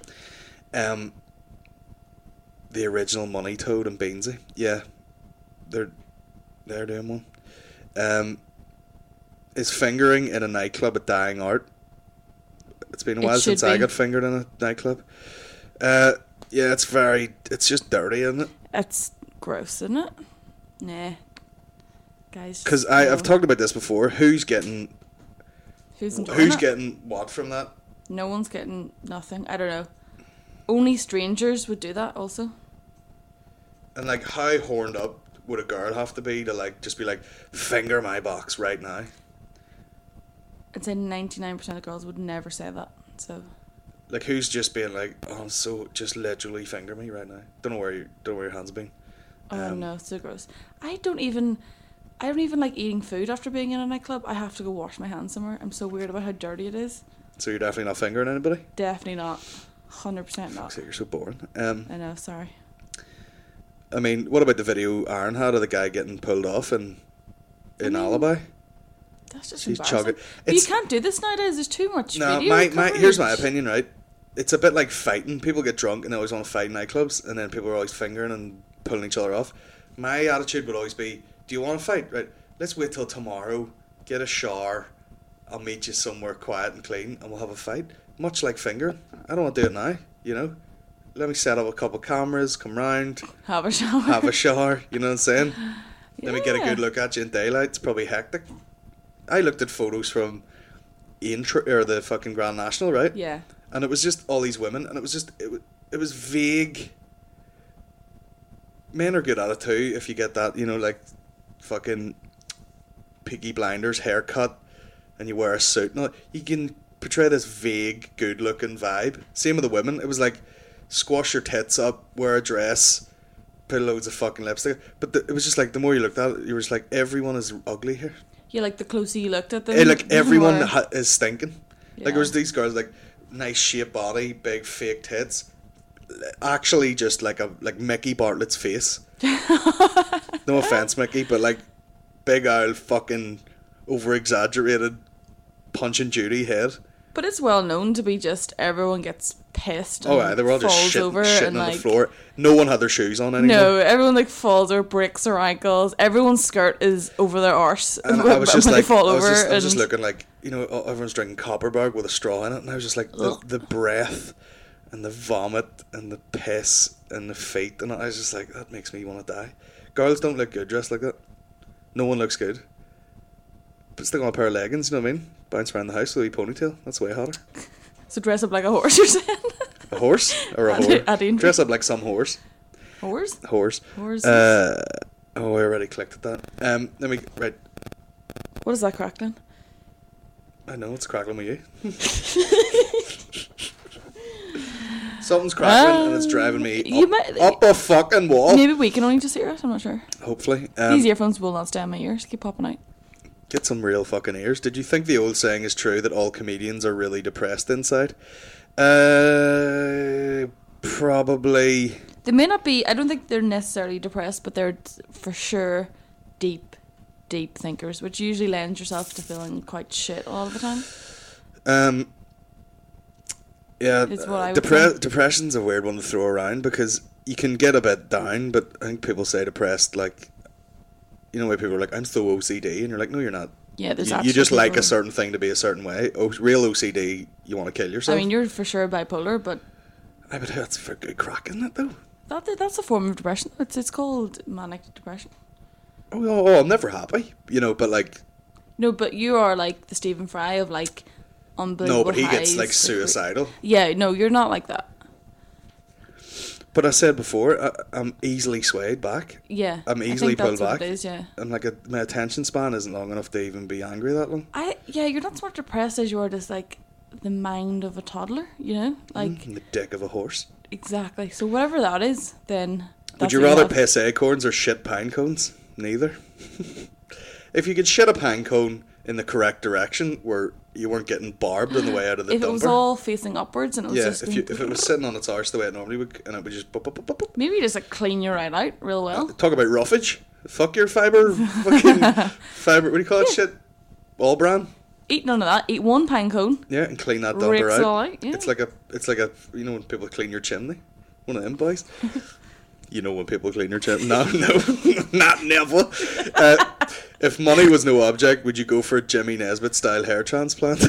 The original Money Toad and Beansy, yeah, they're doing one. Is fingering in a nightclub a dying art? It's been a while since I got fingered in a nightclub. Yeah, it's just dirty, isn't it? It's gross, isn't it? Nah. Guys, because I've talked about this before. Who's getting it? Getting what from that? No one's getting nothing. I don't know. Only strangers would do that also. And like, how horned up would a girl have to be to like just be like, finger my box right now? I'd say 99% of girls would never say that. So like, who's just being like, oh, so just literally finger me right now? Don't know where your hands have been. Oh no, it's so gross. I don't even like eating food after being in a nightclub. I have to go wash my hands somewhere. I'm so weird about how dirty it is. So you're definitely not fingering anybody? Definitely not. 100% not. You're so boring. I know, sorry. I mean, what about the video Aaron had of the guy getting pulled off in Alibi? That's just He's embarrassing. But you can't do this nowadays. There's too much video here's my opinion, right? It's a bit like fighting. People get drunk and they always want to fight in nightclubs, and then people are always fingering and pulling each other off. My attitude would always be, do you want to fight? Right, let's wait till tomorrow, get a shower, I'll meet you somewhere quiet and clean, and we'll have a fight. Much like fingering. I don't want to do it now, you know? Let me set up a couple cameras, come round, have a shower, you know what I'm saying? Yeah. Let me get a good look at you in daylight. It's probably hectic. I looked at photos from the fucking Grand National, right? Yeah. And it was just all these women, and it was just it was vague. Men are good at it too, if you get that, you know, like fucking Peaky Blinders haircut, and you wear a suit. No, you can portray this vague, good-looking vibe. Same with the women. It was like, squash your tits up, wear a dress, put loads of fucking lipstick. But it was just like, the more you looked at it, you were just like, everyone is ugly here. Yeah, like the closer you looked at them. Like everyone were- is stinking. Yeah. Like there was these girls like nice shaped body, big fake tits. Actually, just like Mickey Bartlett's face. No offense, Mickey, but like big old fucking over exaggerated Punch and Judy head. But it's well known to be just everyone gets pissed. And Oh, yeah, they were all just falls over shitting and on like the floor. No one had their shoes on anymore. no, everyone like falls or breaks their ankles. Everyone's skirt is over their arse And I was just when like, they fall I was over. just and looking like, you know, everyone's drinking Copperberg with a straw in it, and I was just like, the breath and the vomit and the piss and the feet, and I was just like, that makes me want to die. Girls don't look good dressed like that. No one looks good. But stick on a pair of leggings, you know what I mean? Bounce around the house with a wee ponytail. That's way hotter. so dress up like a horse, you're saying? A horse or a whore? Dress up like some horse. Horse? Horse. Horses. Oh, I already clicked at that. Let me right. What is that crackling? I know it's crackling with you. Something's crackling and it's driving me up a fucking wall. Maybe we can only just hear it, I'm not sure. Hopefully. These earphones will not stay in my ears, keep popping out. Get some real fucking ears. Did you think the old saying is true that all comedians are really depressed inside? Probably. They may not be, I don't think they're necessarily depressed, but they're for sure deep thinkers, which usually lends yourself to feeling quite shit a lot of the time. Yeah, It's what I would think. depression's a weird one to throw around because you can get a bit down, but I think people say depressed like, you know, where people are like, I'm so OCD, and you're like, no, you're not. Yeah, there's you just like people- a certain thing to be a certain way. Real OCD, you want to kill yourself. I mean, you're for sure bipolar, but I would that's for good crack, isn't it though? that's a form of depression. It's called manic depression. Oh, I'm never happy, you know, but like. No, but you are like the Stephen Fry of like unbelievable No, but he gets highs, like suicidal. Yeah, no, you're not like that. But I said before, I'm easily swayed back. Yeah, I'm I easily think that's pulled what back. it is, yeah. I'm like my attention span isn't long enough to even be angry that long. You're not so much depressed as you are just like the mind of a toddler, you know, like The dick of a horse. exactly. So whatever that is, then. Would that's you what rather have. piss acorns or shit pine cones? Neither. If you could shit a pine cone in the correct direction, where you weren't getting barbed on the way out of the If dumper. it was all facing upwards and it was Yeah, just if it was sitting on its arse the way it normally would, and it would just maybe you just like clean your right out real well. talk about roughage. Fuck your fibre, fucking fibre. What do you call it? Shit, all bran. Eat none of that. Eat one pine cone. Yeah, and clean that dumper Rakes out. it all out, yeah. It's like a you know when people clean your chimney, one of them boys. You know when people clean your chimney? No, not never. If money was no object, would you go for a Jimmy Nesbitt style hair transplant?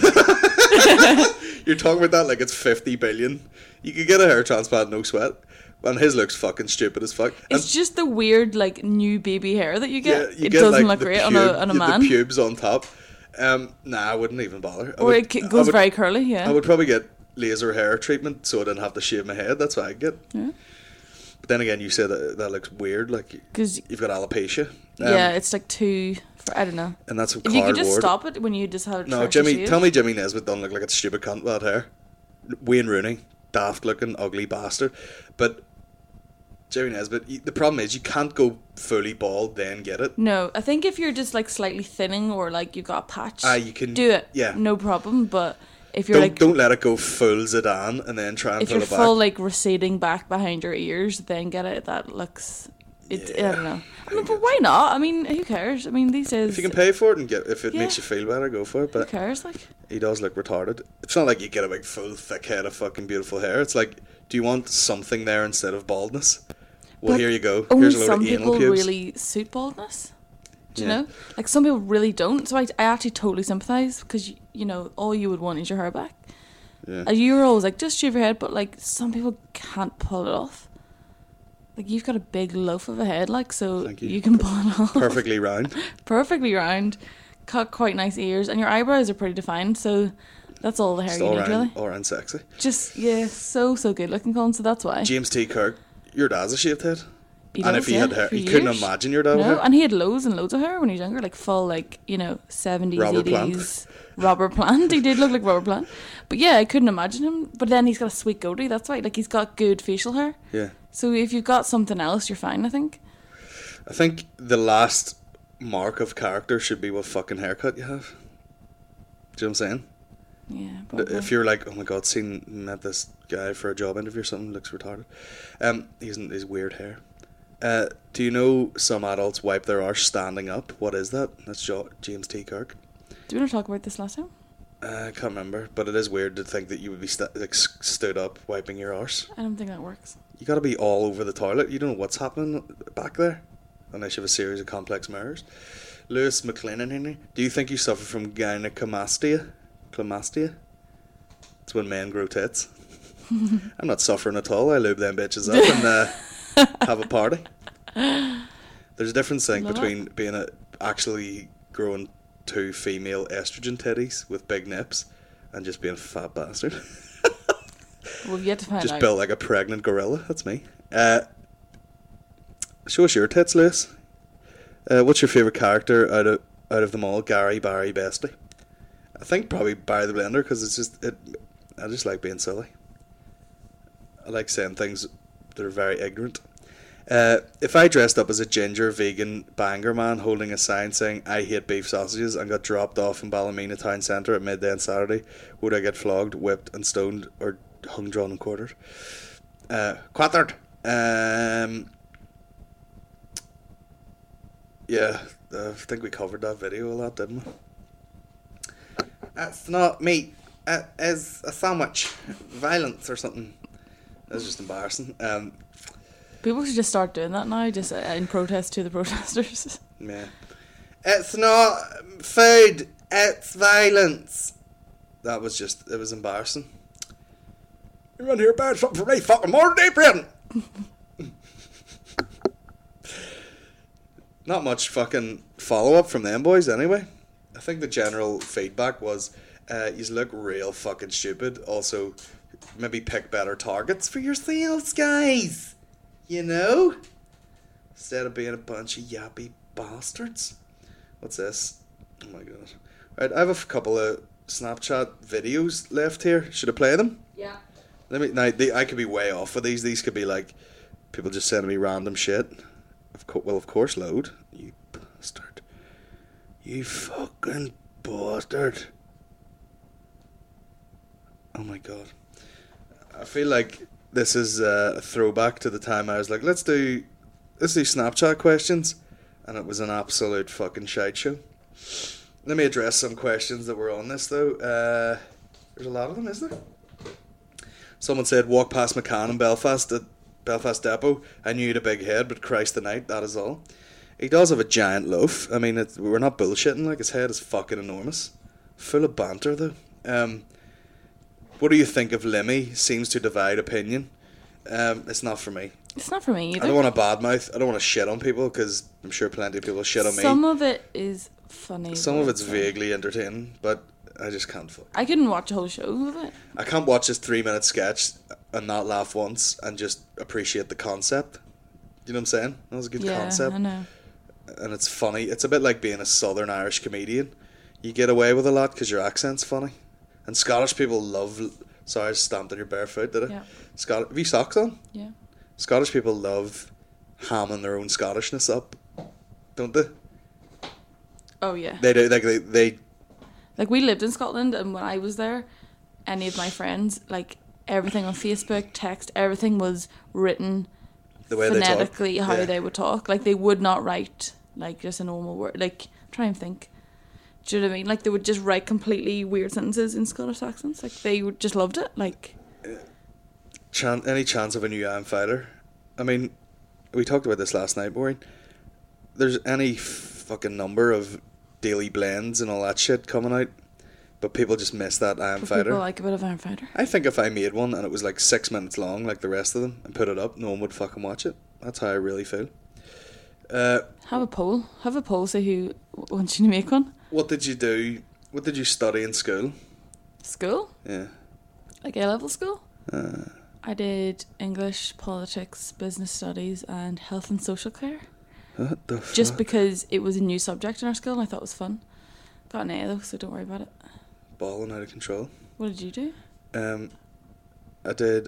You're talking about that like it's 50 billion. You could get a hair transplant, no sweat. And his looks fucking stupid as fuck. And It's just the weird like new baby hair that you get. you It get, doesn't like, look the great pube- on a man. The pubes on top. Nah, I wouldn't even bother. Or it goes very curly, yeah. I would probably get laser hair treatment so I didn't have to shave my head. That's what I'd get. Yeah. But then again, you say that looks weird. Like 'Cause- you've got alopecia. Yeah, it's like too. I don't know. And that's what If you could Card just Ward- stop it when you just have. No, freshly Jimmy. shaved. Tell me, Jimmy Nesbitt don't look like a stupid cunt with that hair. Wayne Rooney, daft looking, ugly bastard. But Jimmy Nesbitt, the problem is you can't go fully bald then get it. No, I think if you're just like slightly thinning or like you got a patch, You can do it. Yeah, no problem. But if you're don't let it go full Zidane and then try and if pull you're it back. full like receding back behind your ears, then get it. That looks. I don't know. I mean, but why not? I mean, who cares? I mean, these days. If you can pay for it and if it Yeah. makes you feel better, go for it. But who cares? Like. he does look retarded. It's not like you get a big full thick head of fucking beautiful hair. It's like, do you want something there instead of baldness? Well, But here you go. Only Here's a load some of anal people pubes. really suit baldness. Do you Yeah. know? Like some people really don't. So I actually totally sympathise because you know all you would want is your hair back. Yeah. And you were always like just shave your head, but like some people can't pull it off. Like you've got a big loaf of a head, like so Thank you. you can pull it off Perfectly round. perfectly round, cut quite nice ears, and your eyebrows are pretty defined. So that's all the hair Just you all need, really. around sexy. Just so good looking, Colin. So that's why. James T. Kirk, your dad's a shaved head. He And does, if he yeah, had hair, for you couldn't years. imagine your dad with No, hair. and he had loads and loads of hair when he was younger, like full, like 70s, Robert Plant. 80s. Robert Plant. He did look like Robert Plant. But yeah, I couldn't imagine him. But then he's got a sweet goatee, that's why. Like, he's got good facial hair. Yeah. So if you've got something else, you're fine, I think. I think the last mark of character should be what fucking haircut you have. Do you know what I'm saying? Yeah. Probably. If you're like, oh my god, met this guy for a job interview or something, looks retarded. He's weird hair. Do you know some adults wipe their arse standing up? What is that? That's James T. Kirk. Did we not talk about this last time? I can't remember, but it is weird to think that you would be stood up wiping your arse. I don't think that works. You gotta be all over the toilet. You don't know what's happening back there, unless you have a series of complex mirrors. Lewis McLennan, do you think you suffer from gynecomastia? Clomastia? It's when men grow tits. I'm not suffering at all. I lube them bitches up and have a party. There's a difference between being actually growing 2 female estrogen titties with big nips and just being a fat bastard. We've yet to find out. Just built like a pregnant gorilla. That's me. Show us your tits, Lewis. What's your favourite character out of them all? Gary, Barry, Bestie. I think probably Barry the Blender, because I just like being silly. I like saying things that are very ignorant. If I dressed up as a ginger vegan banger man holding a sign saying I hate beef sausages and got dropped off in Ballymena town centre at midday on Saturday, would I get flogged, whipped and stoned, or hung, drawn and quartered? Quartered. Yeah, I think we covered that video a lot, didn't we? That's not meat. It is a sandwich. Violence or something. That's just embarrassing. People should just start doing that now, just in protest to the protesters. Yeah. It's not food, it's violence. It was embarrassing. You run here buying something for me, fucking more day present. Not much fucking follow-up from them boys anyway. I think the general feedback was, you look real fucking stupid. Also, maybe pick better targets for yourselves, guys. You know? Instead of being a bunch of yappy bastards. What's this? Oh my god. Right, I have a couple of Snapchat videos left here. Should I play them? Yeah. I could be way off with these. These could be like people just sending me random shit. Of course, load. You bastard. You fucking bastard. Oh my god. I feel like this is a throwback to the time I was like, let's do Snapchat questions, and it was an absolute fucking shite show. Let me address some questions that were on this though. There's a lot of them, isn't there? Someone said, walk past McCann in Belfast at Belfast Depot. I knew he had a big head, but Christ the night, that is all. He does have a giant loaf. I mean, we're not bullshitting, like, his head is fucking enormous. Full of banter, though. What do you think of Lemmy? Seems to divide opinion. It's not for me. It's not for me either. I don't want to badmouth. I don't want to shit on people, because I'm sure plenty of people shit on me. Some of it is funny. Some of it's vaguely entertaining, but I just can't fuck. I couldn't watch a whole show of it. I can't watch this 3-minute sketch and not laugh once and just appreciate the concept. You know what I'm saying? That was a good concept. I know. And it's funny. It's a bit like being a Southern Irish comedian. You get away with a lot because your accent's funny. And Scottish people love... Sorry, I stamped on your bare foot, did I? Yeah. Have you socks on? Yeah. Scottish people love hamming their own Scottishness up, don't they? Oh, yeah. They do. They Like, we lived in Scotland, and when I was there, any of my friends, like, everything on Facebook, text, everything was written the way phonetically they talk. how they would talk. Like, they would not write, like, just a normal word. Like, try and think. Do you know what I mean? Like, they would just write completely weird sentences in Scottish accents. Like, they just loved it. Like, any chance of a new Iron Fighter? I mean, we talked about this last night, Maureen. There's any fucking number of daily blends and all that shit coming out, but people just miss that Iron Fighter. People like a bit of Iron Fighter. I think if I made one and it was like 6 minutes long, like the rest of them, and put it up, no one would fucking watch it. That's how I really feel. Have a poll. Have a poll. Say who wants you to make one. What did you do? What did you study in school? School? Yeah. Like A-level school? I did English, politics, business studies, and health and social care. What the fuck? Just because it was a new subject in our school and I thought it was fun. Got an A though, so don't worry about it. balling out of control. What did you do? I did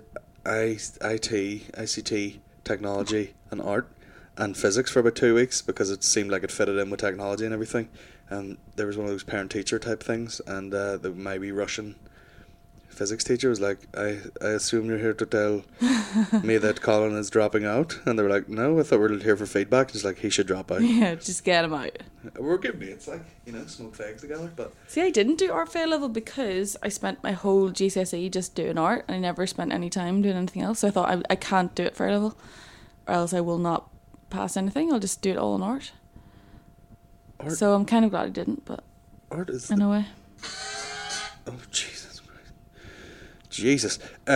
ICT, technology and art and physics for about 2 weeks because it seemed like it fitted in with technology and everything. And there was one of those parent-teacher type things, and my wee Russian physics teacher was like, I assume you're here to tell me that Colin is dropping out. And they were like, no, I thought we were here for feedback. Just like, he should drop out. Yeah, just get him out. We're good mates, like, smoke fags together. But see, I didn't do art fair level because I spent my whole GCSE just doing art, and I never spent any time doing anything else. So I thought I can't do it fair level, or else I will not pass anything. I'll just do it all in art. So I'm kind of glad I didn't, but art is in a way. Oh, Jesus Christ. Jesus.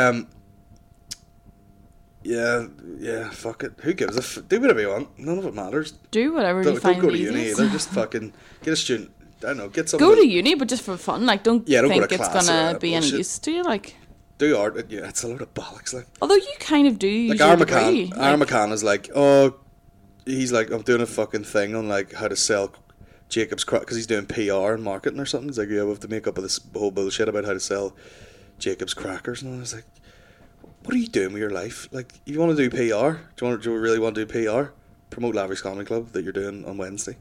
Yeah, fuck it. Who gives a do whatever you want. None of it matters. Do whatever you find Don't go to easiest. uni either. Just fucking get a student. I don't know, get something. Go to uni, but just for fun. Like, don't go think to it's class gonna be any use to you. Like, do art. Yeah, it's a load of bollocks. Like, although you kind of do. Like, Aaron McCann is like, oh, he's like, I'm doing a fucking thing on like how to sell Jacob's Crack, because he's doing PR and marketing or something. He's like, yeah, we have to make up this whole bullshit about how to sell Jacob's crackers, and I was like, what are you doing with your life? Like, if you want to do PR, do you really want to do PR? Promote Lavery's Comedy Club that you're doing on Wednesday.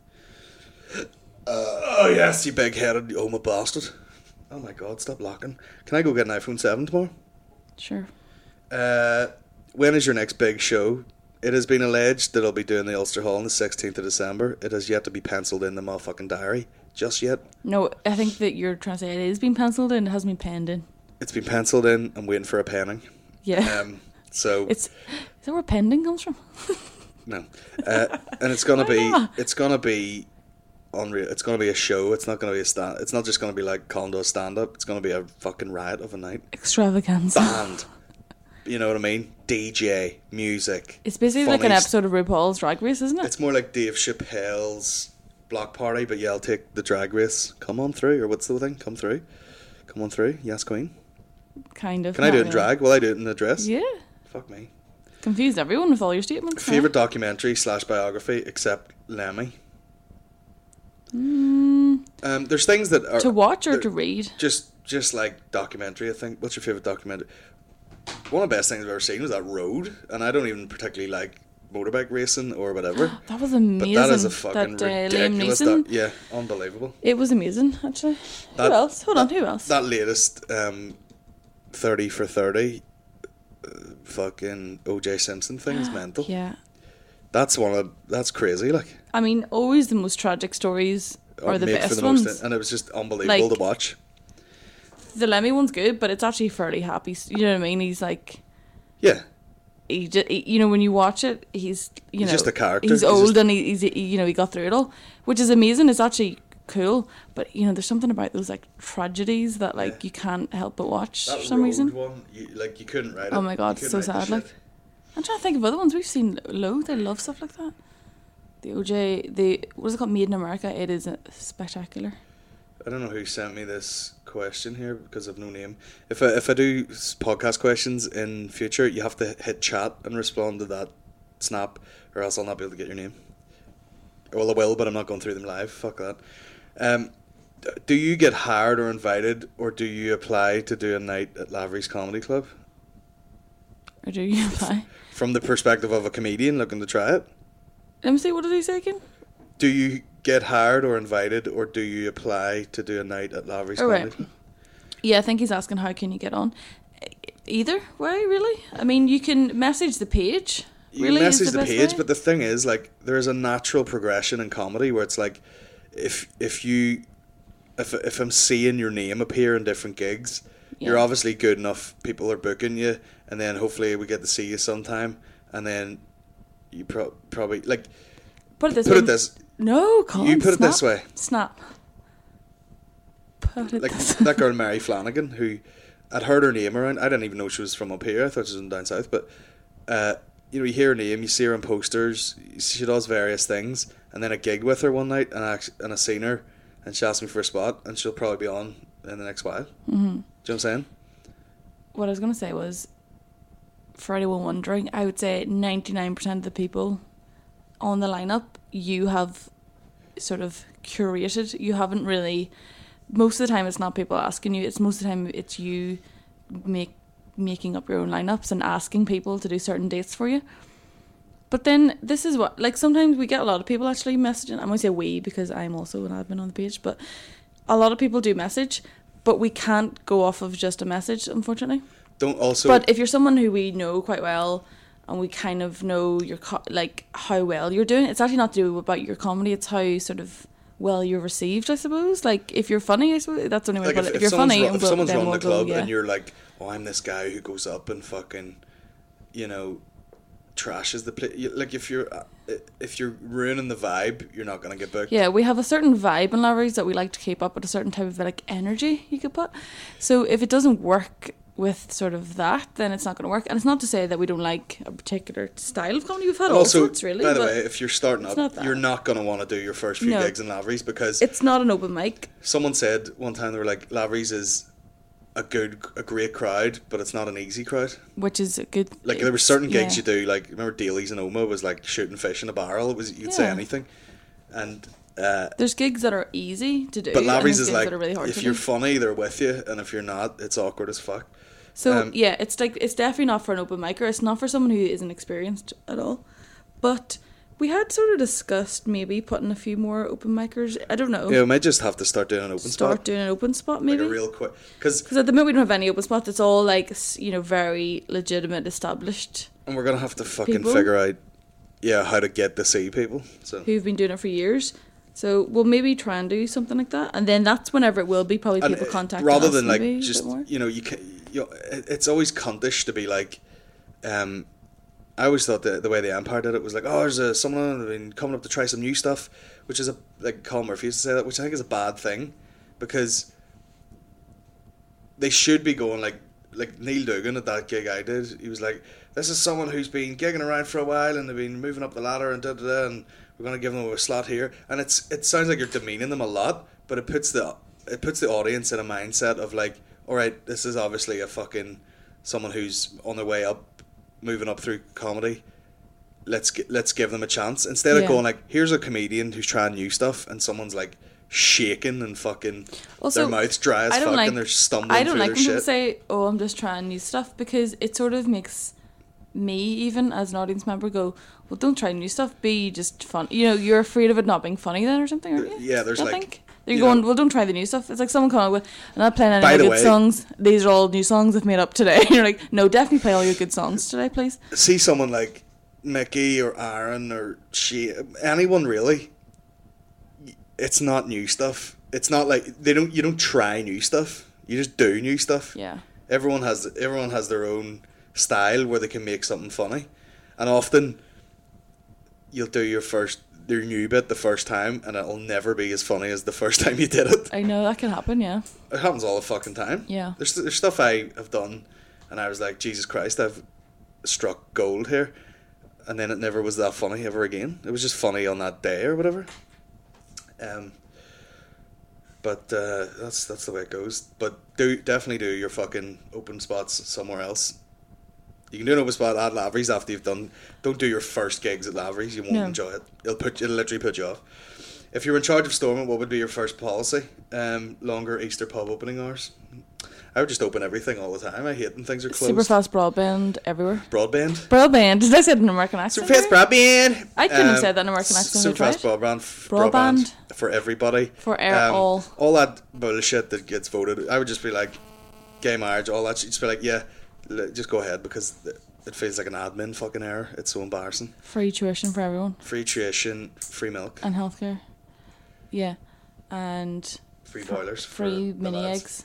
Oh yes, you big-headed Oma bastard. Oh my God, stop locking. Can I go get an iPhone 7 tomorrow? Sure. When is your next big show? It has been alleged that I'll be doing the Ulster Hall on the 16th of December. It has yet to be penciled in the motherfucking diary. Just yet. No, I think that you're trying to say it is being penciled in. It hasn't been penned in. It's been penciled in. I'm waiting for a penning. Yeah. So is that where pending comes from? No. And it's gonna be unreal. It's gonna be a show. It's not gonna be it's not just gonna be like Colin does stand up. It's gonna be a fucking riot of a night. Extravaganza. Band. You know what I mean? DJ, music. It's basically like an episode of RuPaul's Drag Race, isn't it? It's more like Dave Chappelle's Block Party, but yeah, I'll take the Drag Race. Come on through, or what's the thing? Come through. Come on through. Yes, Queen. Kind of. Can I do it in drag? Will I do it in the dress? Yeah. Fuck me. Confused everyone with all your statements. Favourite documentary / biography, except Lemmy? There's things that are... To watch or to read? Just like documentary, I think. What's your favourite documentary? One of the best things I've ever seen was that Road, and I don't even particularly like motorbike racing or whatever. That was amazing. But that is a fucking ridiculous... Liam Neeson. Yeah, unbelievable. It was amazing, actually. Who else? Hold on, who else? That latest 30 for 30 fucking O.J. Simpson thing is mental. Yeah. That's crazy, like. I mean, always the most tragic stories are the best ones. And it was just unbelievable to watch. The Lemmy one's good, but it's actually fairly happy. You know what I mean? He's like... Yeah. He when you watch it, he's just a character. He's old and he got through it all, which is amazing. It's actually cool, but there's something about those like tragedies that like you can't help but watch for some reason. One, you couldn't write it. Oh my God, it's so sad. Like, I'm trying to think of other ones we've seen. Loads. I love stuff like that. The OJ, what is it called? Made in America. It is spectacular. I don't know who sent me this question here because I've no name. If I do podcast questions in future, you have to hit chat and respond to that snap, or else I'll not be able to get your name. Well, I will, but I'm not going through them live. Fuck that. Do you get hired or invited, or do you apply to do a night at Lavery's Comedy Club? Or do you apply? From the perspective of a comedian looking to try it. Let me see, what did he say again? Do you get hired or invited, or do you apply to do a night at Lavery's Comedy Club? Yeah, I think he's asking how can you get on. Either way, really. I mean, you can message the page. You can message the page, but the thing is, like, there's a natural progression in comedy where it's like, if I'm seeing your name appear in different gigs, you're obviously good enough. People are booking you, and then hopefully we get to see you sometime, and then you probably like put it this. No, Colin, you put it this way. Snap. Put it like this that girl Mary Flanagan, who I'd heard her name around. I didn't even know she was from up here. I thought she was down south, but you hear her name, you see her in posters. She does various things, and then a gig with her one night, and I seen her, and she asked me for a spot, and she'll probably be on in the next while. Mm-hmm. Do you know what I'm saying? What I was going to say was, for anyone wondering, I would say 99% of the people on the lineup you have sort of curated. You haven't really most of the time it's not people asking you. It's most of the time it's you making up your own lineups and asking people to do certain dates for you. But then this is what, like, sometimes we get a lot of people actually messaging. I'm going to say we because I'm also an admin on the page, but a lot of people do message, but we can't go off of just a message, unfortunately. But if you're someone who we know quite well and we kind of know your like how well you're doing, it's actually not to do about your comedy, it's how sort of well you're received, I suppose. Like, if you're funny, I suppose that's the only way to put it. If you're funny, if someone's running the club and you're like, oh, I'm this guy who goes up and fucking, you know, trashes the place. Like, if you're ruining the vibe, you're not gonna get booked. Yeah, we have a certain vibe in Lavery's that we like to keep up with, a certain type of like energy you could put. So if it doesn't work with sort of that, then it's not going to work. And it's not to say that we don't like a particular style of comedy. We've had all sorts, really. By the way, if you're starting up, you're not going to want to do your first few gigs in Lavery's because it's not an open mic. Someone said one time, they were like, Lavery's is a great crowd, but it's not an easy crowd. Which is a good... Like, there were certain gigs you do, like, remember Daly's in Oma was like shooting fish in a barrel. It was, you'd say anything. And there's gigs that are easy to do, but Lavery's is like, really hard if you're funny, they're with you, and if you're not, it's awkward as fuck. So yeah, it's like, it's definitely not for an open micer. It's not for someone who isn't experienced at all. But we had sort of discussed maybe putting a few more open micers. I don't know. Yeah, we might just have to start doing an open spot. Doing an open spot, maybe. Like a real quick, because at the moment we don't have any open spots. It's all like, you know, very legitimate, established. And we're gonna have to fucking figure out, how to get to see people. So who've been doing it for years. So we'll maybe try and do something like that, and then that's whenever it will be. Probably people contacting rather us than like maybe, just it's always cuntish to be like. I always thought the way the Empire did it was like, oh, there's someone who's been coming up to try some new stuff, which is like Colin Murphy used to say that, which I think is a bad thing, because they should be going like Neil Dugan at that gig I did. He was like, this is someone who's been gigging around for a while and they've been moving up the ladder and and we're going to give them a slot here. And it sounds like you're demeaning them a lot, but it puts the audience in a mindset of like, all right, this is obviously a fucking someone who's on their way up, moving up through comedy. Let's give them a chance, instead of going like, here's a comedian who's trying new stuff, and someone's like shaking and fucking also, their mouth's dry as fuck and they're stumbling through their shit. I don't like when people say, oh, I'm just trying new stuff, because it sort of makes me, even as an audience member, go, well, don't try new stuff, be just fun. You know, you're afraid of it not being funny then or something, aren't you? Yeah, there's like... You're going, well, don't try the new stuff. It's like someone coming up with, I'm not playing any good songs. These are all new songs I've made up today. And you're like, no, definitely play all your good songs today, please. See someone like Mickey or Aaron or anyone really, it's not new stuff. It's not like you don't try new stuff. You just do new stuff. Yeah. Everyone has their own style where they can make something funny. And often you'll do your new bit the first time and it'll never be as funny as the first time you did it. I know, that can happen, yeah. It happens all the fucking time. Yeah. There's stuff I have done and I was like, Jesus Christ, I've struck gold here. And then it never was that funny ever again. It was just funny on that day or whatever. But that's the way it goes. But definitely do your fucking open spots somewhere else. You can do an open spot at Lavery's after you've done. Don't do your first gigs at Lavery's. You won't enjoy it. It'll literally put you off. If you're in charge of Stormont, what would be your first policy? Longer Easter pub opening hours. I would just open everything all the time. I hate when things are closed. Super fast broadband everywhere. Broadband. Did I say it in an American accent? Super fast broadband. I couldn't have said that in an American accent. Super fast broadband for everybody. For all. All that bullshit that gets voted. I would just be like, gay marriage, all that shit. Just be like, yeah, just go ahead, because it feels like an admin fucking error. It's so embarrassing. Free tuition for everyone. Free tuition, free milk. And healthcare. Yeah. And free boilers. Free mini eggs.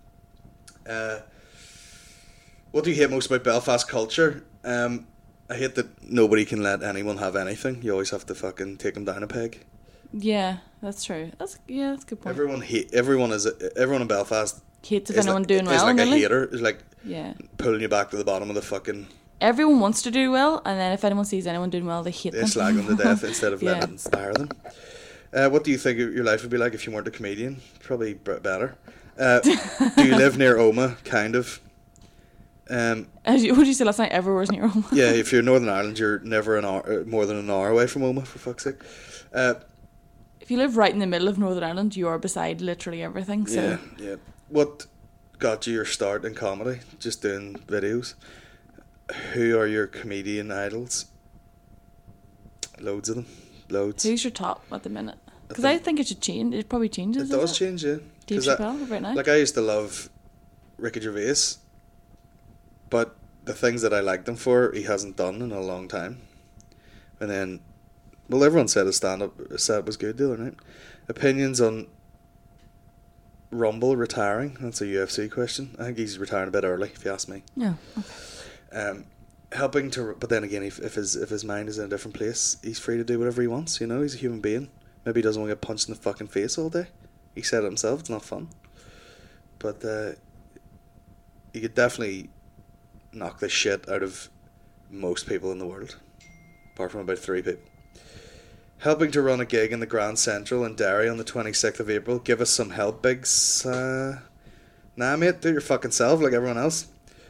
What do you hate most about Belfast culture? I hate that nobody can let anyone have anything. You always have to fucking take them down a peg. Yeah, that's true. That's a good point. Everyone in Belfast hates if anyone doing well. Is like a hater. Is like pulling you back to the bottom of the fucking. Everyone wants to do well, and then if anyone sees anyone doing well, they hate them. They slag them to death instead of letting it inspire them. What do you think your life would be like if you weren't a comedian? Probably better. Do you live near Oma? Kind of. What did you say last night? Everywhere's near Oma. Yeah, if you're in Northern Ireland, you're never more than an hour away from Oma, for fuck's sake. If If you live right in the middle of Northern Ireland, you are beside literally everything. So Yeah. What got you your start in comedy? Just doing videos? Who are your comedian idols? Loads of them. Loads. Who's your top at the minute? Because I think it should change. It probably changes. It does change, yeah. Dave Chappelle right now. Like I used to love Ricky Gervais, but the things that I liked him for, he hasn't done in a long time. And then, well, everyone said his stand-up set was good the other night. Opinions on Rumble retiring? That's a UFC question. I think he's retiring a bit early, if you ask me. Yeah. Okay. Helping to, but then again, if his mind is in a different place, he's free to do whatever he wants. You know, he's a human being. Maybe he doesn't want to get punched in the fucking face all day. He said it himself. It's not fun. But he could definitely knock the shit out of most people in the world, apart from about 3 people. Helping to run a gig in the Grand Central in Derry on the 26th of April. Give us some help, Biggs. Nah, mate, do it your fucking self like everyone else.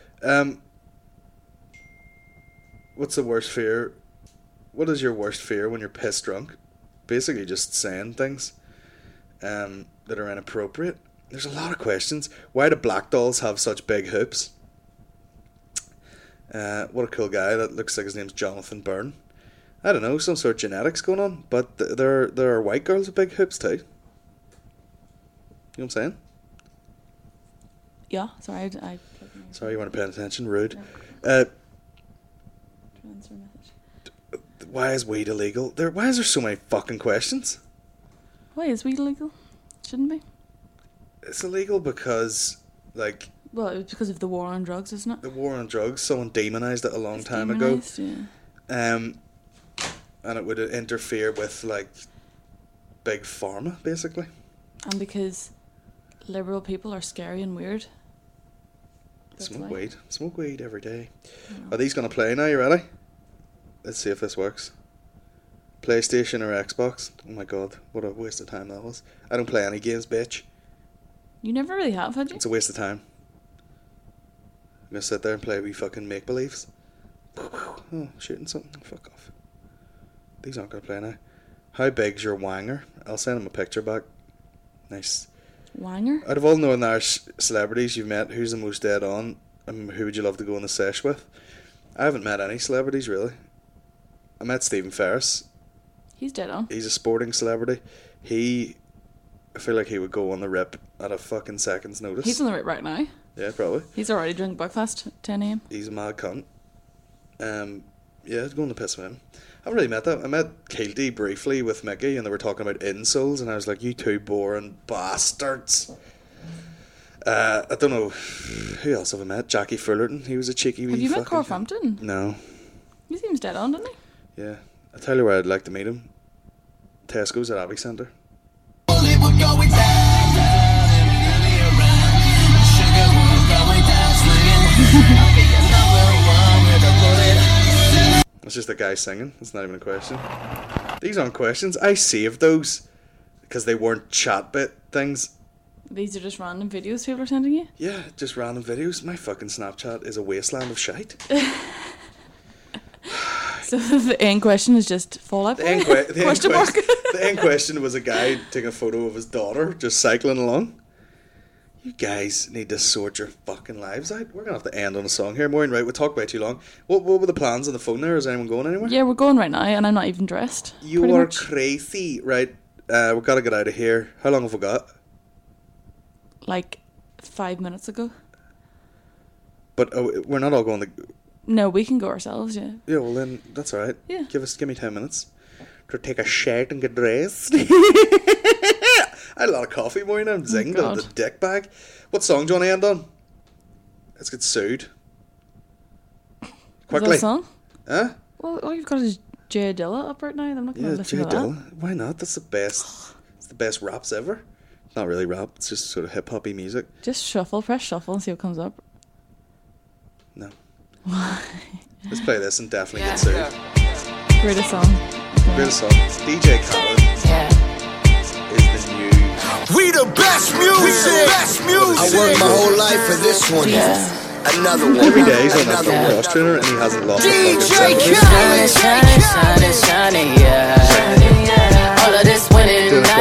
What's the worst fear? What is your worst fear when you're pissed drunk? Basically just saying things that are inappropriate. There's a lot of questions. Why do black dolls have such big hoops? What a cool guy. That looks like his name's Jonathan Byrne. I don't know, some sort of genetics going on. But there are white girls with big hoops too. You know what I'm saying? Yeah, sorry. Sorry, you weren't paying attention. Rude. Transfer message. Why is weed illegal? Why is there so many fucking questions? Why is weed illegal? Shouldn't be. It's illegal because, like... Well, it's because of the war on drugs, isn't it? The war on drugs. Someone demonised it a long time ago. Yeah. And it would interfere with, like, big pharma, basically. And because liberal people are scary and weird. Smoke weed. Smoke weed every day. Are these going to play now? You ready? Let's see if this works. PlayStation or Xbox? Oh my god, what a waste of time that was. I don't play any games, bitch. You never really have, had you? It's a waste of time. I'm going to sit there and play wee fucking make-believes. Oh, shooting something. Fuck off. These aren't going to play now. How big's your wanger? I'll send him a picture back. Nice. Wanger? Out of all known Irish celebrities you've met, who's the most dead on? And who would you love to go on the sesh with? I haven't met any celebrities, really. I met Stephen Ferris. He's dead on. He's a sporting celebrity. I feel like he would go on the rip at a fucking second's notice. He's on the rip right now. Yeah, probably. He's already drinking breakfast at 10 a.m. He's a mad cunt. Yeah, I'd go on the piss with him. I haven't really met that. I met Kilty briefly with Mickey and they were talking about insoles and I was like, you two boring bastards. I don't know who else have I met. Jackie Fullerton, he was a cheeky wee. Have you met Carl cunt. Frampton? No. He seems dead on, doesn't he? Yeah. I'll tell you where I'd like to meet him. Tesco's at Abbey Centre. It's just a guy singing. It's not even a question. These aren't questions. I saved those because they weren't chat bit things. These are just random videos people are sending you? Yeah, just random videos. My fucking Snapchat is a wasteland of shite. So the end question is just Fallout Boy? The end question was a guy taking a photo of his daughter just cycling along. You guys need to sort your fucking lives out. We're going to have to end on a song here. Maureen, right, we'll talk way too long. What were the plans on the phone there? Is anyone going anywhere? Yeah, we're going right now and I'm not even dressed. You are crazy. Right, we've got to get out of here. How long have we got? Like 5 minutes ago. But we're not all going to... No, we can go ourselves, yeah. Yeah, well then, that's alright. Yeah. Give me 10 minutes to take a shirt and get dressed. I had a lot of coffee, Maureen. I'm zinged on the dick bag. What song do you want to end on? Let's get sued. Quickly. Is that a song? Huh? Well, all you've got is Jay Dilla up right now. I'm not going to listen Jay to that. Dilla. Why not? That's the best. It's the best raps ever. Not really rap. It's just sort of hip hoppy music. Just press shuffle and see what comes up. No. Why? Let's play this and definitely get sued. Greatest song. Greatest song. DJ Khaled is the new. We the best music. I worked my whole life for this one. Jesus. Another one. Every day he's on that cross trainer and he hasn't lost DJ Khaled. Shining, yeah. All of this winning,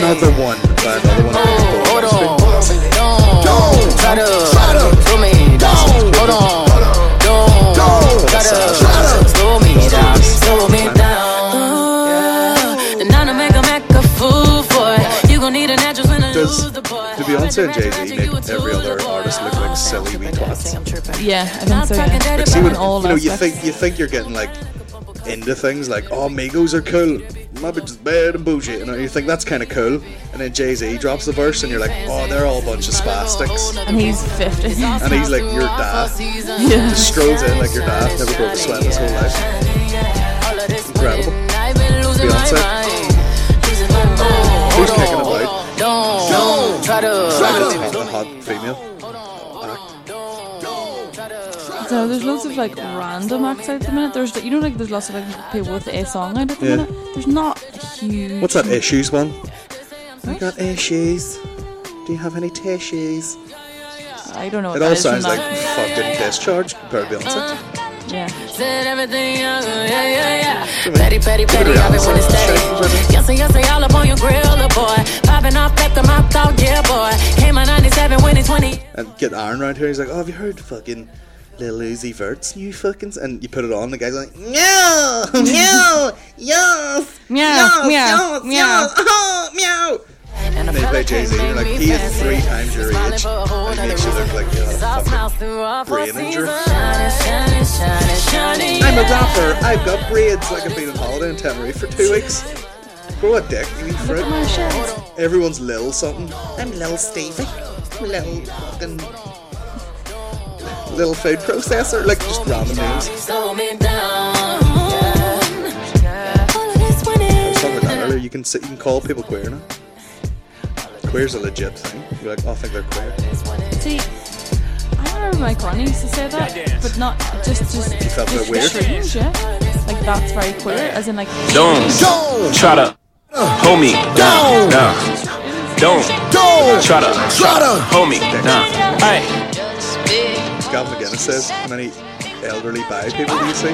another one by another one. Hold on. Don't try to slow me down. Hold on. Don't try to slow me down. Slow me down. The nana make a fool for it. You gon' need an address when I lose the boy. Do Beyonce and Jay-Z make every other artist look like silly wee twats? Yeah, I think so. Yeah. Like, see, when, you think you're getting like into things like, oh, Migos are cool, my bitch is bad and bullshit, and you think that's kind of cool, and then Jay-Z drops the verse and you're like, oh, they're all a bunch of spastics, and he's 50 and he's like your dad. Yeah. Just strolls in like your dad, never broke a sweat his whole life. Incredible. Beyonce, who's kicking about? Don't try to a hot female. So there's loads of like random acts out at the minute. There's like there's lots of like people with a song out at the minute. There's not a huge. What's that Issues one? I got issues. Do you have any tissues? I don't know. It all sounds like fucking Discharge compared to Beyonce. Yeah. Said everything, yeah. Petty, I've been winning steady. Yes, all up on your grill, boy. Popping off back to my thought, yeah, boy. Came on 97, winning 20. And get Aaron around here, he's like, oh, have you heard fucking Lil Uzi Vert's new fucking... And you put it on, the guy's like, meow, meow, yes, meow, meow, meow, oh, meow. And they play Jay-Z, and you're like, he is 3 times your age, and he makes you look like you have a fucking brain injury. I'm a rapper, I've got braids, like I've been on holiday in Tenerife for 2 weeks. Grow a dick, you mean fruit. Everyone's Lil something. I'm Lil Stevie. Lil fucking... Little food processor, like just random names. I was talking about that earlier, you can call people queer now. Queer's a legit thing. You're like, oh, I think they're queer. See, I remember my granny used to say that, but not just you felt a bit weird? Strange, yeah. Like that's very queer, as in like don't try to hold me down. Don't try to hold me down. Hey. Gavin McGinnis says, how many elderly bi people do you see?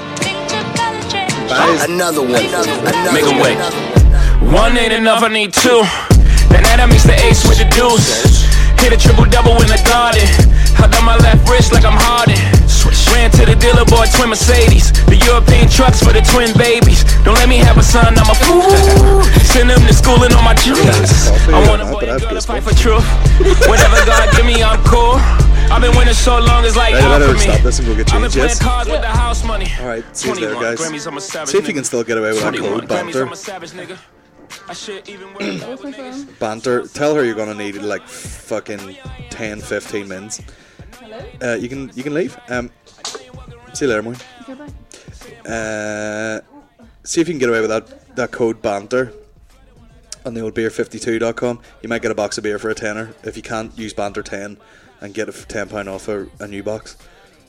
Another one. Make a way. One ain't enough, I need 2. Then that makes the ace with the deuce. Hit a triple-double in the garden. Held on my left wrist like I'm Harden. Ran to the dealer, bought twin Mercedes. The European trucks for the twin babies. Don't let me have a son, I'm a fool. Send them to school and on my dreams. I want a boy and girl to fight for truth. Whatever God give me, I'm cool. I've been winning so long, it's like out for me. Stop this and go get changed, yes? Alright, see you there, guys. See if you can still get away with that code, Banter. Banter, tell her you're gonna need like fucking 10-15 minutes. Hello? You can leave. See you later, Moyne. Okay, bye. See if you can get away with that code Banter on the old beer52.com. You might get a box of beer for a tenner. If you can't, use Banter 10 and get a £10 off a new box.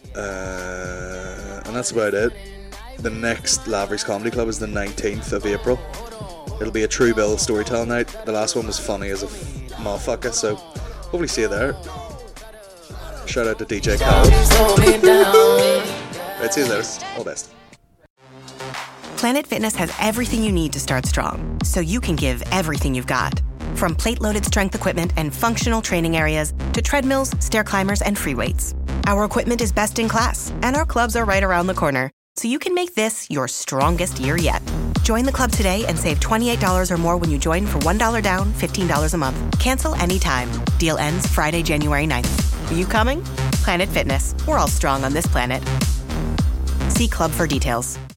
And that's about it. The next Lavery's Comedy Club is the 19th of April. It'll be a true bill storytelling night. The last one was funny as a motherfucker, so hopefully see you there. Shout out to DJ Khaled. Right, see you there. All the best. Planet Fitness has everything you need to start strong, so you can give everything you've got. From plate-loaded strength equipment and functional training areas to treadmills, stair climbers, and free weights. Our equipment is best in class, and our clubs are right around the corner, so you can make this your strongest year yet. Join the club today and save $28 or more when you join for $1 down, $15 a month. Cancel anytime. Deal ends Friday, January 9th. Are you coming? Planet Fitness. We're all strong on this planet. See club for details.